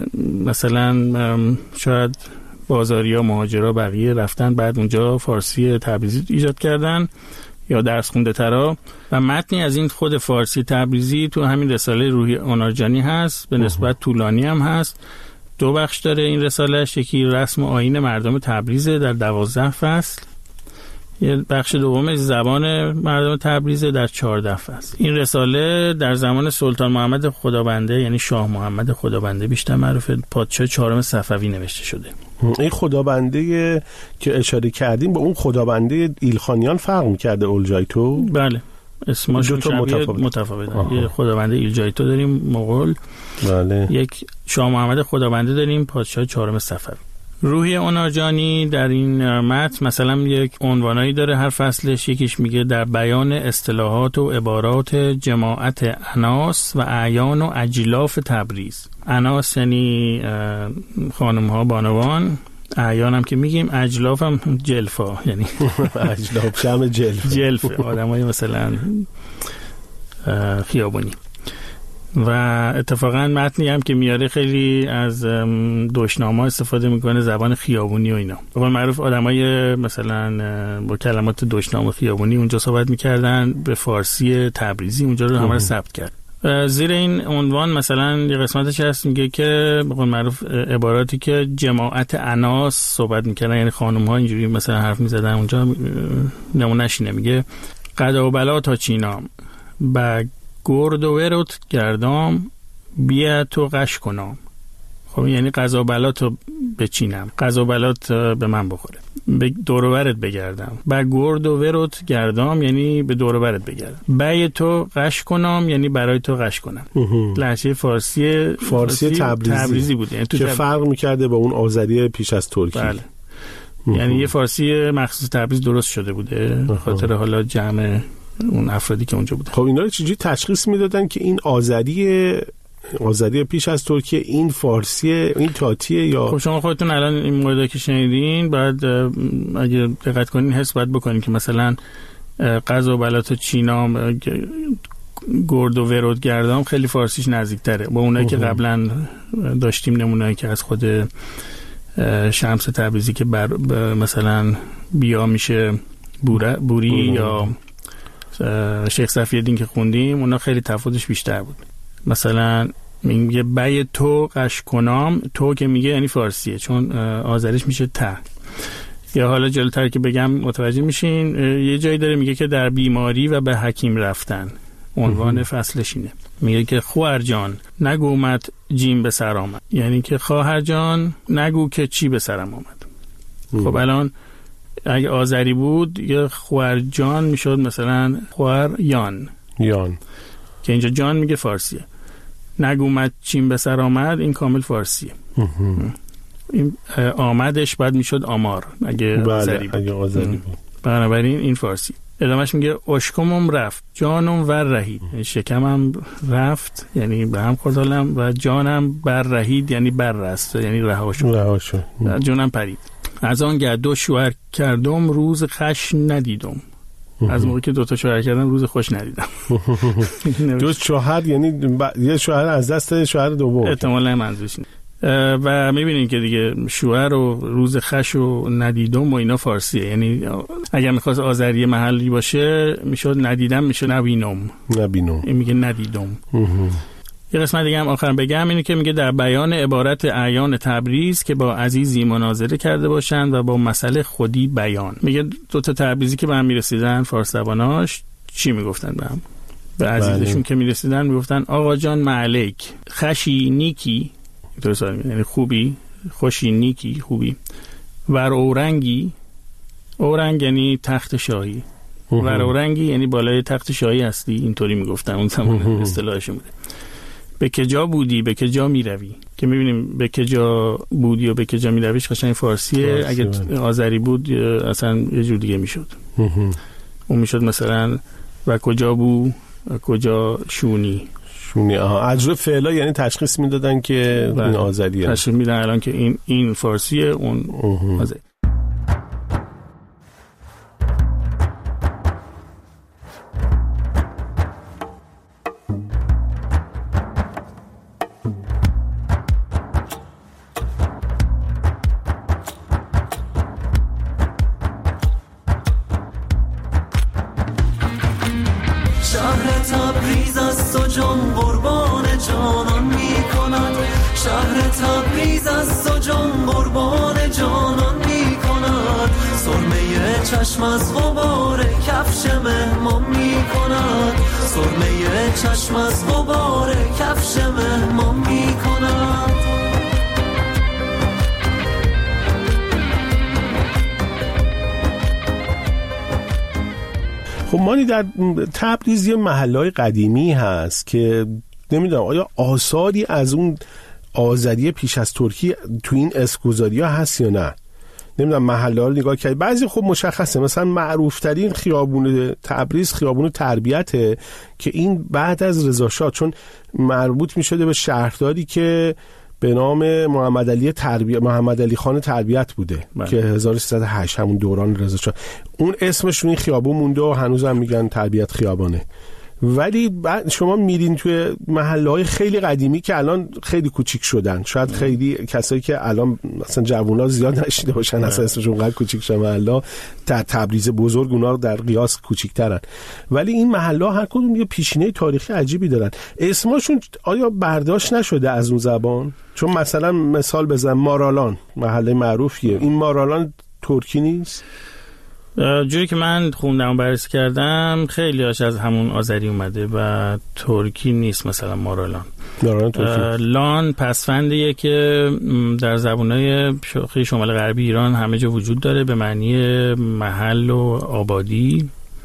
مثلا شاید بازاریا، مهاجرا، بقیه رفتن بعد اونجا فارسی تبریزی ایجاد کردن یا درس خونده ترا و متنی از این خود فارسی تبریزی تو همین رساله روحی اونارجانی هست، به نسبت طولانی هم هست. دو بخش داره این رسالهش، یکی رسم و آیین مردم تبریز در دوازده فصل، یه بخش دومش زبان مردم تبریز در چهارده فصل. این رساله در زمان سلطان محمد خدابنده یعنی شاه محمد خدابنده بیشتر معروفه، پادشاه چهارم صفوی نوشته شده. این خدابنده که اشاره کردیم به اون خدابنده ایلخانیان فرق می‌کرده اولجایتو؟ بله، اسمش متفاوت متفاوته. یه خدابنده ایلجایتو داریم مغول، بله، یک شاه محمد خدابنده داریم پادشاه چهارم صفوی. روحی اونارجانی در این متن مثلا یک عنوانایی داره هر فصلش، یکیش میگه در بیان اصطلاحات و عبارات جماعت اناس و اعیان و اجلاف تبریز. اناس یعنی خانم ها بانوان، اعیان هم که میگیم، اجلاف هم جلفا یعنی اجلاف جمع جلف جلف آدمای مثلا خیابونی. و اتفاقا متنی هم که میاره خیلی از دشنامه‌ها استفاده میکنه، زبان خیابونی و اینا. به قول معروف آدمای مثلا با کلمات دشنام خیابونی اونجا صحبت میکردن، به فارسی تبریزی اونجا رو همه رو ثبت کرد. زیر این عنوان مثلا یه قسمتش هست میگه که به قول معروف عباراتی که جماعت اناس صحبت میکردن، یعنی خانم‌ها اینجوری مثلا حرف میزدن اونجا، نمونه‌ش اینه، میگه قضا و بلا تا چینام با گرد و ورد گردام بیا تو قش کنام. خب یعنی قضا بلا تو بچینم، قضا بلا تو به من بخوره، به دور و برت بگردم. با گرد و ورد گردام یعنی به دور و برت بگردم. بای تو قش کنام یعنی برای تو قش کنم. لهجه فارسی فارسی تبریزی, تبریزی بود، یعنی که تب... فرق میکرده با اون آذری پیش از ترکی. بله. یعنی یه فارسی مخصوص تبریز درست شده بوده به خاطر حالا جمع اون افرادی که اونجا بودن. خب اینا رو چجوری تشخیص میدادن که این آذری آذری پیش از ترکیه، این فارسیه، این تاتیه؟ یا خب شما خودتون الان این مورد که شنیدین بعد اگه دقت کنین حس باید بکنین که مثلا قضا و بلات و چینام، گرد و ورود گردام خیلی فارسیش نزدیک‌تره با اونایی که قبلا داشتیم، نمونه‌ای که از خود شمس تبریزی که بر مثلا بیا میشه بوره بوری یا شیخ صفی‌الدین که خوندیم، اونا خیلی تفاوتش بیشتر بود. مثلا میگه بای تو قش کنام، تو که میگه یعنی فارسیه چون آذریش میشه ته. یا حالا جلوتر که بگم متوجه میشین، یه جایی داره میگه که در بیماری و به حکیم رفتن، عنوان فصلش اینه، میگه که خواهر جان نگو مت جیم به سر آمد، یعنی که خواهر جان نگو که چی به سرم آمد. خب الان اگه آذری بود یه خواهر جان میشد مثلا خواهر یان یان که اینجا جان میگه فارسیه. نگو مت چیم به سر آمد این کامل فارسیه. این آمدش بعد میشد آمار اگه بله، آذری بود. اگه آذری بود. بنابراین این فارسی. ادامهش میگه اشکمم رفت جانم ور رهید، شکمم رفت یعنی به هم خوردالم و جانم بر رهید یعنی بر رست یعنی رها شد، رها شد، جانم پرید. از آن گه دو شوهر کردم روز خش ندیدم. از موقعی که دوتا شوهر کردم روز خوش ندیدم. دو شوهر یعنی ب... یه شوهر از دست شوهر دوم احتمالاً منظورش اینه. و میبینین که دیگه شوهر و روز خش و ندیدم و اینا فارسیه، یعنی اگر میخواست آذری محلی باشه میشد ندیدم، میشه نبینم نبینم، این میگه ندیدم. یه قسمت دیگه هم آخر بگم اینه که میگه در بیان عبارت اعیان تبریز که با عزیزی مناظره کرده باشند و با مسئله خودی بیان. میگه دو تا تبریزی که به هم میرسیدن فارس زباناش چی میگفتن به هم؟ به عزیزشون بله. که میرسیدن میگفتن آقا جان معلیک، خشی نیکی، یعنی خوبی، خوشی نیکی خوبی، ور اورنگی، اورنگ یعنی تخت شاهی، ور اورنگی یعنی بالای تخت شاهی هستی، اینطوری میگفتن اون زمان اصطلاحشون بوده. به کجا بودی به کجا میروی، که میبینیم به کجا بودی و به کجا میرویش قشنگ فارسیه، اگه آذری بود اصلا یه جور دیگه میشد. اون میشد مثلا و کجا بو و کجا شونی شونی. آها اجر فعلا یعنی تشخیص میدادن که این آذریه، تشخیص میدن الان که این این فارسیه اون آذری. چشم از غبار کفش مهمان می کند، سرمه چشم از غبار کفش مهمان می کند. خب مانی در تبریز یه محلهای قدیمی هست که نمیدونم آیا آثاری از اون آذری پیش از ترکی تو این اسکوزاری ها هست یا نه. نمیدونم محله ها رو نگاه کردی، بعضی خب مشخصه، مثلا معروف ترین خیابون تبریز خیابون تربیته که این بعد از رضا شاه، چون مربوط می شده به شهرداری که به نام محمد علی تربیت، محمد علی خان تربیت بوده بله. که هزار و سیصد و هشت همون دوران رضا شاه اون اسمش این خیابون مونده و هنوز هم میگن تربیت خیابانه. ولی بعد شما میرین توی محله‌های خیلی قدیمی که الان خیلی کوچیک شدن، شاید خیلی کسایی که الان مثلا جوونا زیاد نشیده باشن اصلا اسمشون قد کوچیک شده، محله در تبریز بزرگ اونا در قیاس کوچیک‌ترن، ولی این محله هر کدوم یه پیشینه تاریخی عجیبی دارن. اسمشون آیا برداشت نشده از اون زبان؟ چون مثلا مثال بزن مارالان محله معروفیه، این مارالان ترکی نیست؟ جوری که من خوندم و بررسی کردم خیلی هاش از همون آذری اومده و ترکی نیست. مثلا مارالان لان پسفندیه که در زبانهای شاخه شمال غربی ایران همه جا وجود داره به معنی محل و آبادی.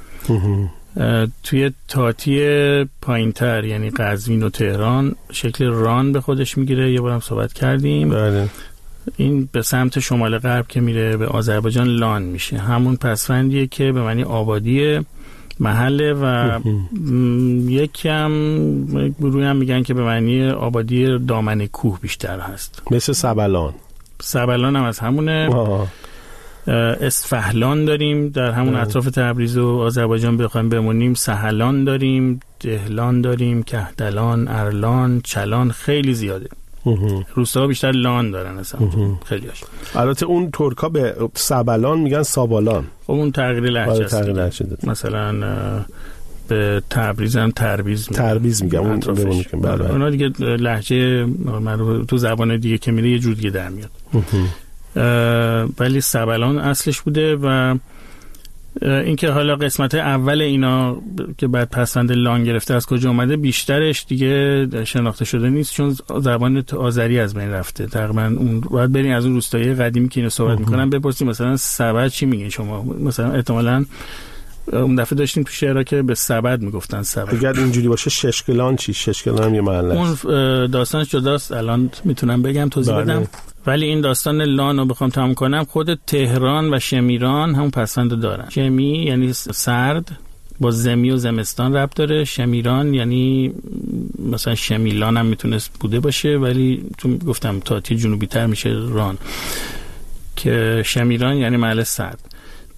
توی تاتی پایینتر یعنی قزوین و تهران شکل ران به خودش میگیره، یه بارم صحبت کردیم. بله. این به سمت شمال غرب که میره به آذربایجان لان میشه، همون پسفندیه که به معنی آبادی محله و یکی هم گروهی هم میگن که به معنی آبادی دامن کوه بیشتر هست، مثل سبلان. سبلان هم از همونه. آه. اصفهان داریم در همون آه. اطراف تبریز و آذربایجان بخوایم بمونیم، سهلان داریم، دهلان داریم، کهدلان، ارلان، چلان، خیلی زیاده. روستا بیشتر لان دارن اصلا خیلی هاش. البته اون ترکا به سبلان میگن سابالان، خب اون تغییر لهجه است. مثلا به تبریز هم تربیز میگن، تربیز میگن اون بله. اونا دیگه لهجه تو زبان دیگه که میره یه جور دیگه در میاد. ولی سبلان اصلش بوده و اینکه حالا قسمت اول اینا که بعد پسفند لان گرفته از کجا اومده بیشترش دیگه شناخته شده نیست، چون زبان آذری از بین رفته تقریبا. اون باید برین از اون روستایی قدیمی که اینو صحبت میکنن بپرسیم مثلا سبد چی میگین شما، مثلا احتمالاً اون دفعه داشتیم تو شعرها که به سبد میگفتن سبد. اگر اینجوری باشه ششکلان چی؟ ششکلان هم یه محله است. اون داستانش جداست، الان میتونم بگم توضیح بدم. ولی این داستان لان رو بخوام تمام کنم، خود تهران و شمیران همون پسفند دارن. شمی یعنی سرد، با زمی و زمستان ربط داره. شمیران یعنی مثلا شمیلان هم میتونست بوده باشه، ولی چون گفتم تاتی جنوبی تر میشه ران، که شمیران یعنی محل سرد.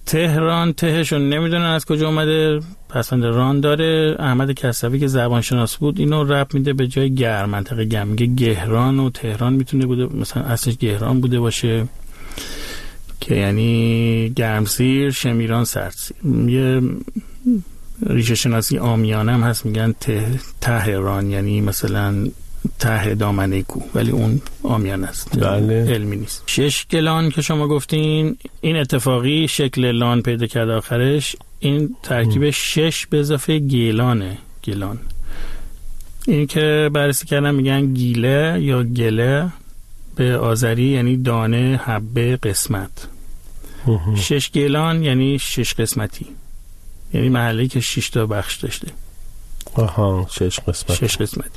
تهران، تهشون نمیدونن از کجا اومده، پسوند ران داره. احمد کسروی که زبان شناس بود اینو ربط میده به جای گر، منطقه گم، میگه گهران و تهران میتونه بوده، مثلا اصلش گهران بوده باشه که یعنی گرمسیر، شمیران سردسیر. یه ریشه شناسی عامیانه هم هست میگن ته تهران، یعنی مثلا ته دامنه کو، ولی اون عامیانه است، بله. علمی نیست. شش گلان که شما گفتین، این اتفاقی شکل لان پیدا کرده آخرش، این ترکیب شش به اضافه گیلانه. گیلان این که بررسی کردن میگن گیله یا گله به آذری یعنی دانه، حبه، قسمت. شش گیلان یعنی شش قسمتی، یعنی محله‌ای که شش تا بخش داشته. آها، شش قسمت. شش قسمتی.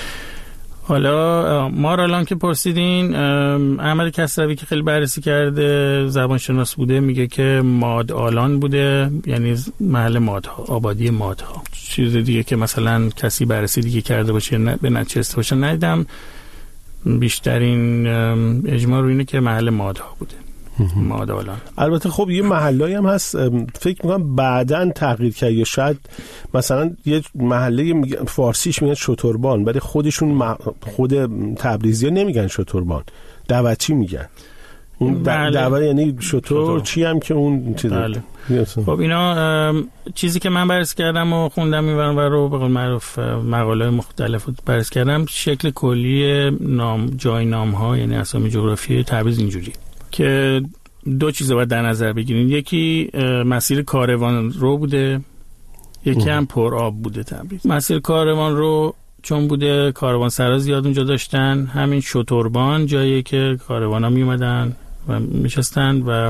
حالا مارالان که پرسیدین، احمد کسروی که خیلی بررسی کرده، زبان شناس بوده، میگه که ماد آلان بوده، یعنی محل مادها، آبادی مادها. چیز دیگه که مثلا کسی بررسی دیگه کرده باشه نه به نچسته باشه ندیدم. بیشترین اجماع رو اینه که محل مادها بوده. ماد آلان. البته خب یه محله‌ای هم هست فکر می‌کنم بعداً تغییر کرد، یا شاید مثلا یه محله فارسیش میگن شتربان، ولی خودشون خود تبریزی‌ها نمیگن شتربان، دعوچی میگن. اون دعوت یعنی شتر چی هم که اون چیز. بله. خب اینا چیزی که من بررسی کردم و خوندم میبرم و رو به قول معروف مقاله مختلف بررسی کردم، شکل کلی نام جای نام ها یعنی اسامی جغرافیایی تبریز اینجوری که دو چیز باید در نظر بگیرین. یکی مسیر کاروان رو بوده، یکی هم پر آب بوده تبریز. مسیر کاروان رو چون بوده کاروان سرا زیاد اونجا داشتن، همین شتربان جایی که کاروانا می اومدن و میشستن و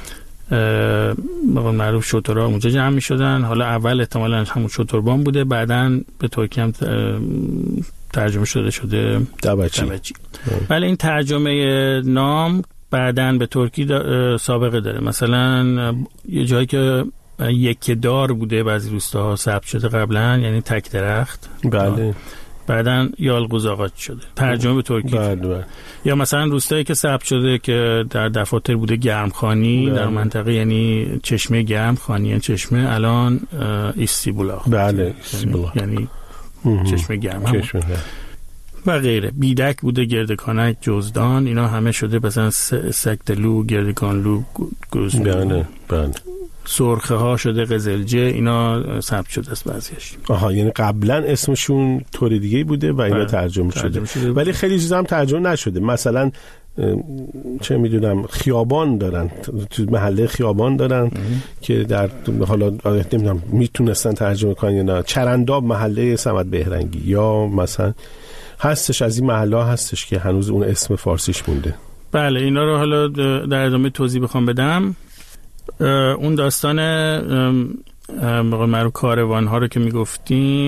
به قول معروف شترها اونجا جمع می شدن. حالا اول احتمالاً همون شتربان بوده، بعداً به ترکی هم ترجمه شده شده دعوچی. ولی این ترجمه نام بعداً به ترکی سابقه داره. مثلا یه جایی که یک دار بوده بعضی روستاها ثبت شده قبلا، یعنی تک درخت. بله. بعدن یالقوز آقا شده ترجمه به ترکی. بله بله. یا مثلا روستایی که ثبت شده که در دفاتر بوده گرمخانی. بله. در منطقه یعنی چشمه گرمخانی، یعنی چشمه الان ایستیبولا. بله ایستیبولا یعنی چشمه گرم چشمه گرم و غیره. بیدک بوده، گردکانک، جزدان، اینا همه شده مثلا سکتلو، گردکانلو، گوزلو. بله بله. سرخه ها شده قزلجه، اینا ثبت شده است بعضیش. آها، یعنی قبلا اسمشون طور دیگه بوده و اینا ترجمه, ترجمه شده. شده ولی خیلی چیزا هم ترجمه نشده. مثلا چه میدونم خیابان دارن، محله خیابان دارن ام. که در حالا نمیدونم میتونستن ترجمه کنن یا نه. چرنداب محله صمد بهرنگی، یا مثلا هستش از این محله هستش که هنوز اون اسم فارسیش مونده. بله، اینا رو حالا در ادامه توضیح بخوام بدم. اون داستان به قول معروف کاروان ها رو که میگفتیم،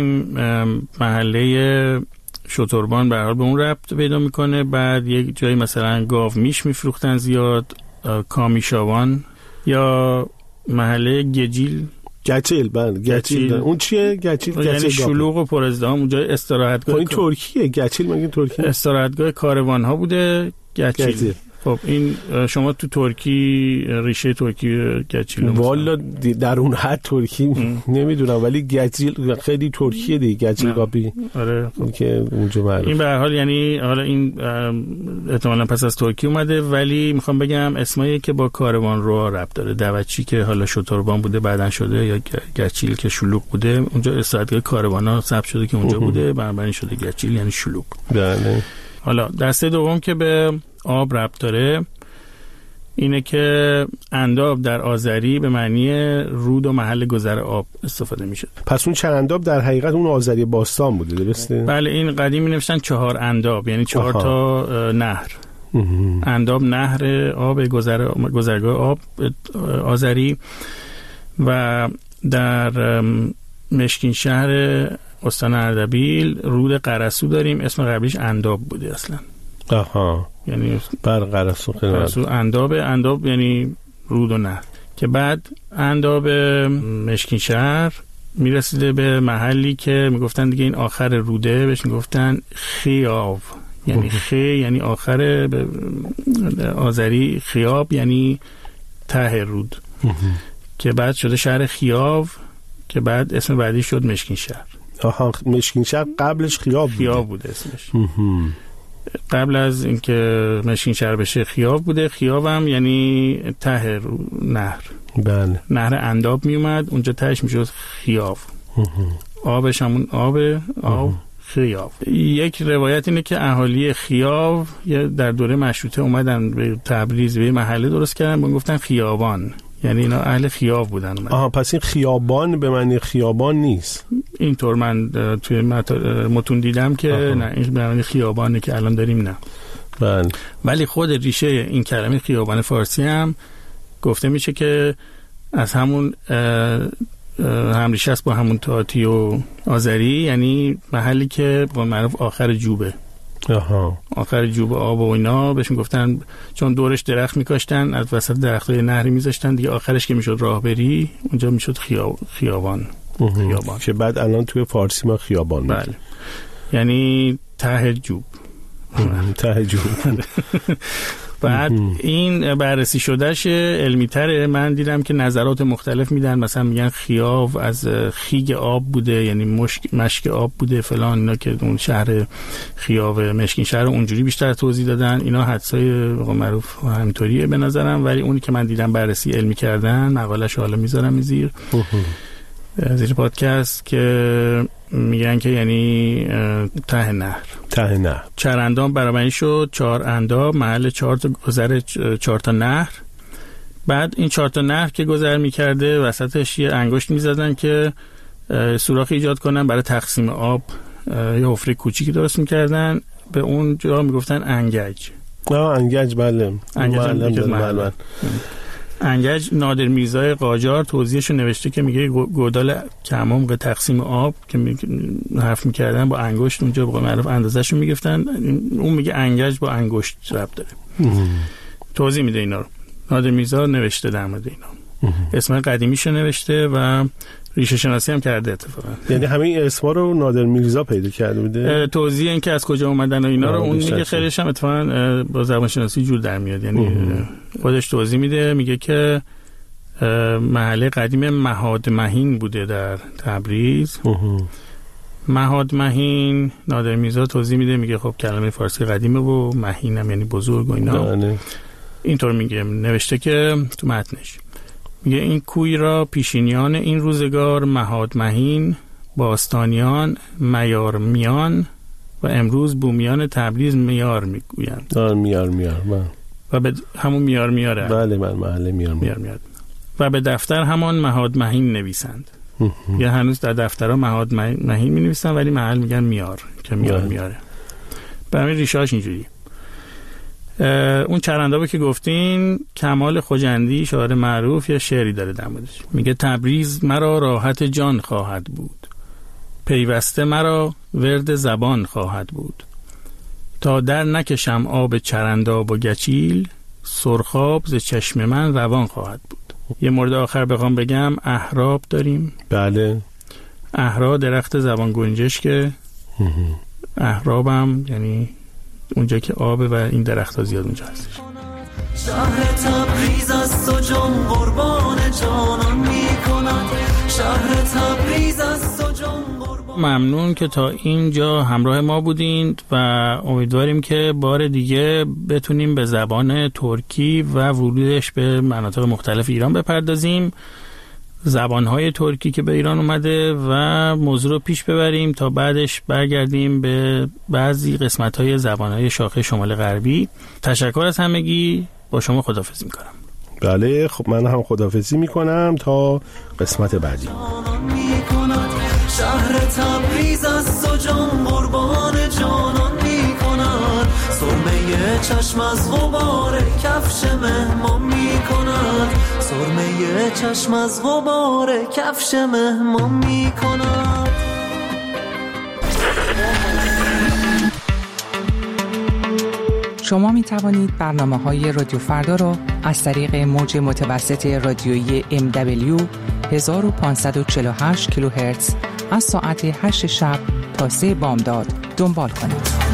محله شتربان به هر حال به اون ربط پیدا میکنه. بعد یک جایی مثلا گاو میش میفروختن زیاد، کامیشاوان، یا محله گجیل گچیل. بله گچیل. اون چیه گچیل؟ گچیل یعنی شلوغ و پر ازدحام، اونجا استراحتگاه. این ترکیه گچیل، مگه ترکیه؟ استراحتگاه کاروان ها بوده گچیل, گچیل. خب این شما تو ترکی ریشه ترکی گچیل والا در اون حد ترکی نمیدونم، ولی گچیل خیلی ترکیه دیگه. گچیل قابی. آره خب. که اونجا معروف. این به هر حال یعنی حالا این احتمالاً پس از ترکی اومده، ولی میخوام بگم اسمایی که با کاروان رو ربط داره. دعوچی که حالا شتربان بوده بعدن شده، یا گچیل که شلوغ بوده، اونجا استراحتگاه کاروانا ثبت شده که اونجا بوده، بنابراین شده گچیل یعنی شلوغ. بله. حالا دسته دوم که به آب ربط داره اینه که انداب در آذری به معنی رود و محل گذر آب استفاده میشه. پس اون چرنداب در حقیقت اون آذری باستان بوده، درسته؟ بله، این قدیم می نوشتن چهار انداب، یعنی چهار آها. تا نهر. انداب نهر آب، گذر گذرگاه آب آذری. و در مشکین شهر استان اردبیل رود قرسو داریم، اسم قبلیش انداب بوده اصلا. آها، یعنی بر قرسو قرسو انداب. انداب یعنی رود و نهر. که بعد انداب مشکین شهر میرسیده به محلی که میگفتن دیگه این آخر روده، بهش میگفتن خیاب، یعنی خی یعنی آخر، آذری خیاب یعنی ته رود. که بعد شده شهر خیاو که بعد اسم بعدی شد مشکین شهر. آها، مشکین شهر قبلش خیاو بوده. خیاو بوده اسمش. قبل از اینکه مشکین شهر بشه خیاو بوده. خیاو هم یعنی ته نهر. بله. نهر انداب می اومد اونجا تهش میشد خیاو. آبش همون آب آب خیاو. یک روایت اینه که اهالی خیاو در دوره مشروطه اومدن به تبریز به محله درست کردن و گفتن خیابان، یعنی اینا اهل خیاو بودن اومدن. آها، پس این خیابان به معنی خیابان نیست. اینطور من توی متون دیدم که آها. نه این به معنی خیابانه که الان داریم نه. بله. ولی خود ریشه این کلمه خیابان فارسی هم گفته میشه که از همون همریشه است با همون تاتی و آذری، یعنی محلی که با معروف آخر جوبه. آها. آخر جوب آب و اینا بهش میگفتن، چون دورش درخت میکاشتن از وسط درختای نهری میذاشتن دیگه، آخرش که میشد راه بری اونجا میشد خیاب... خیابان. خیابان که بعد الان توی فارسی ما خیابان میگه. بله. یعنی ته جوب. ته جوب. بعد این بررسی شدهش علمی تره. من دیدم که نظرات مختلف میدن، مثلا میگن خیاو از خیگ آب بوده، یعنی مشک مشک آب بوده فلان، اینا که اون شهر خیاو مشکین شهر اونجوری بیشتر توضیح دادن. اینا حدسای معروف همینطوریه به نظرم، ولی اونی که من دیدم بررسی علمی کردن مقاله‌شو حالا میذارم زیر زیر پادکست که میگن که یعنی ته نهر. ته نهر. چراندام برابری شد چهار اندام، محل چهار تا گذر چهار تا نهر. بعد این چهار تا نهر که گذر میکرده وسطش یه انگشت میزدن که سوراخ ایجاد کنن برای تقسیم آب. یه حفره کوچیکی درست میکردن، به اون جا میگفتن انگج. آه انگج. بله. انگج بله. انگج نادر میرزای قاجار توضیحشو نوشته که میگه گودال کمام تقسیم آب که می... حرف میکردن با انگشت اونجا به معروف اندازه‌شو میگفتن، اون میگه انگج با انگشت ربط داره. توضیح میده اینا رو. نادر میرزا نوشته در مورد اینا. اسم قدیمیشو نوشته و ریشه شناسی هم کرده اتفاقا. یعنی همین اسما رو نادر میرزا پیدا کرده بوده. توضیح این که از کجا اومدن و اینا رو اون میگه، خیلیش هم اتفاقا با زبان شناسی جور در میاد. یعنی خودش توضیح میده، میگه که محله قدیم مهاد مهین بوده در تبریز. مهاد مهین نادر میرزا توضیح میده، میگه خب کلمه فارسی قدیمه و مهین هم یعنی بزرگ و اینا. اینطور میگه نوشته که تو متنش میگه این کوی را پیشینیان این روزگار مهاد مهین، باستانیان میار میان و امروز بومیان تبریز میار میگویند. آه میار میار من. و به همون میار میاره. بله من محله میار میار میار. و به دفتر همان مهاد مهین نویسند. یا هنوز در دفترها مهاد مهین می نویسن ولی محل میگن میار که میار میاره. برای ریشه‌اش اینجوری. اون چراندابه که گفتین کمال خوجندی شاعر معروف یا شعری داره در موردش، میگه تبریز مرا راحت جان خواهد بود، پیوسته مرا ورد زبان خواهد بود، تا در نکشم آب چرانداب و گچیل، سرخاب ز چشم من روان خواهد بود. یه مورد آخر بخوام بگم، احراب داریم. بله. احراب درخت زبان گنجشکه. احرابم یعنی اونجا که آبه و این درخت ها زیاد اونجا هست. شهر تبریز از تو جان قربان جانان می کند. شهر تبریز از تو جان قربان. ممنون که تا اینجا همراه ما بودین و امیدواریم که بار دیگه بتونیم به زبان ترکی و ورودش به مناطق مختلف ایران بپردازیم، زبانهای ترکی که به ایران اومده و موضوع رو پیش ببریم تا بعدش برگردیم به بعضی قسمت‌های زبانهای شاخه شمال غربی. تشکر از همگی، با شما خداحافظی می‌کنم. بله خب من هم خداحافظی می‌کنم تا قسمت بعدی. شهر تبریز از تو جان قربان جانان می‌کند، سرمه چشم از غبار کفش مهمان می‌کند، سرمه چشم از غبار کفش مهمان می‌کند. شما می توانید برنامه‌های رادیو فردا را از طریق موج متوسط رادیویی ام دبلیو هزار و پانصد و چهل و هشت کیلوهرتز از ساعت هشت شب تا سه بامداد دنبال کنید.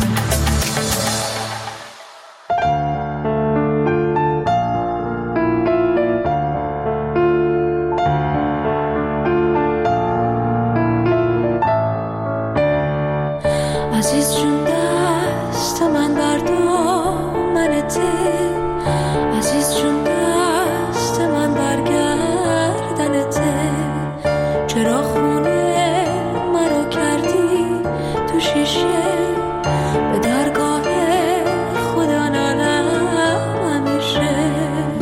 دست من بر دامنته، عزیز جون دست من بر گردنته، چرا خونه مرا کردی تو شیشه، به درگاه خدا نالم همیشه.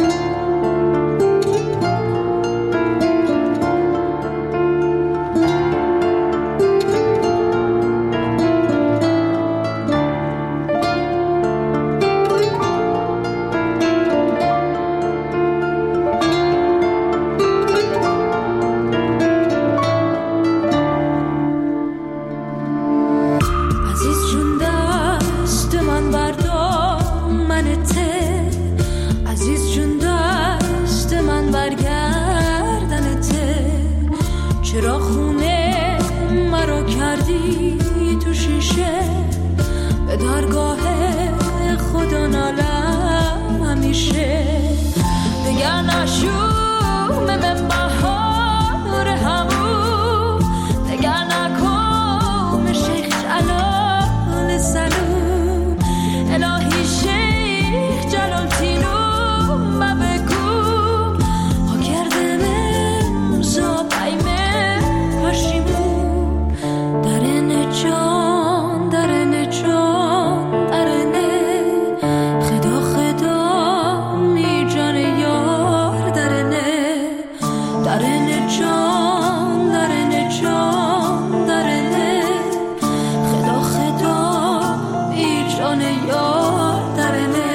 چرا خونه مرا کردی تو شیشه، به درگاه خدا نالم همیشه. دگر نشوم من بهار همون، دگر نکن شیخ جلال سلوم، الهی شیخ جلال تینوم و بگو ها کردم امزا بایمه پشیمون، درن جان درن جان درنه، خدا خدا می جان یار درنه، درن جان درن جان درنه، خدا خدا می جان یار درنه.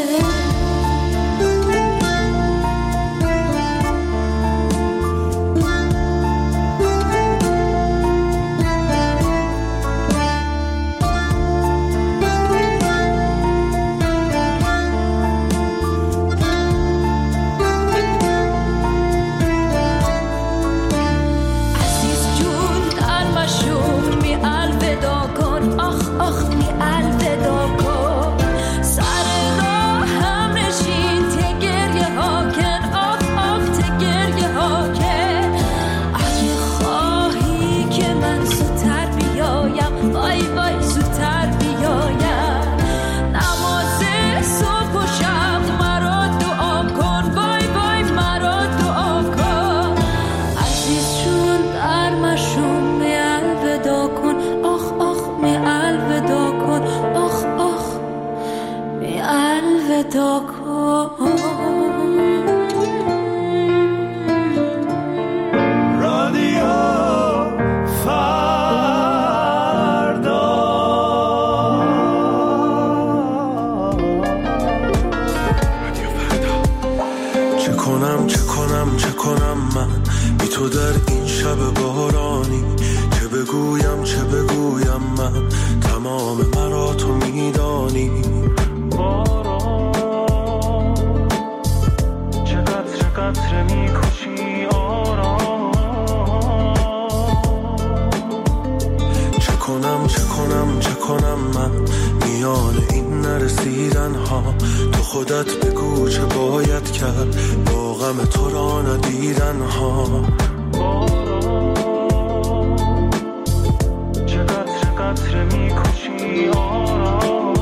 خودت بگو چه باید کرد با غم تو را ندیدن ها. چقدر چقدر میکشی آرام،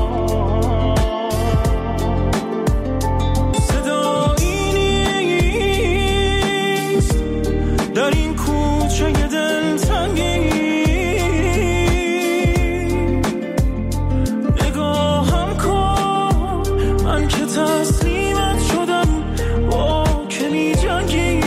صدایی نیست در این کوچه دلتنگی، نگاهم کن من که تسلیمت شدم با که می جنگی.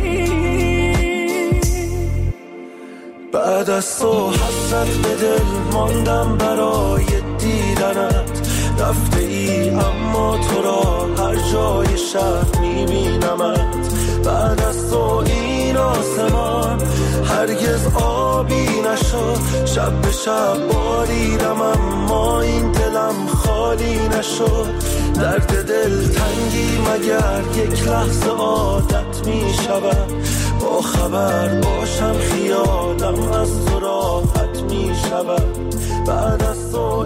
بعد از تو حسرت به دل ماندم برای دیدنت، رفته ای اما تو را هر جای شهر می بینمت. بعد از تو این آسمان هرگز آبی نشد، شب به شب باریدم اما این دلم خالی نشد. درد دل تنگی مگر یک لحظه عادت می شود، با خبر باشم خیالم از تو راحت می شود. بعد از تو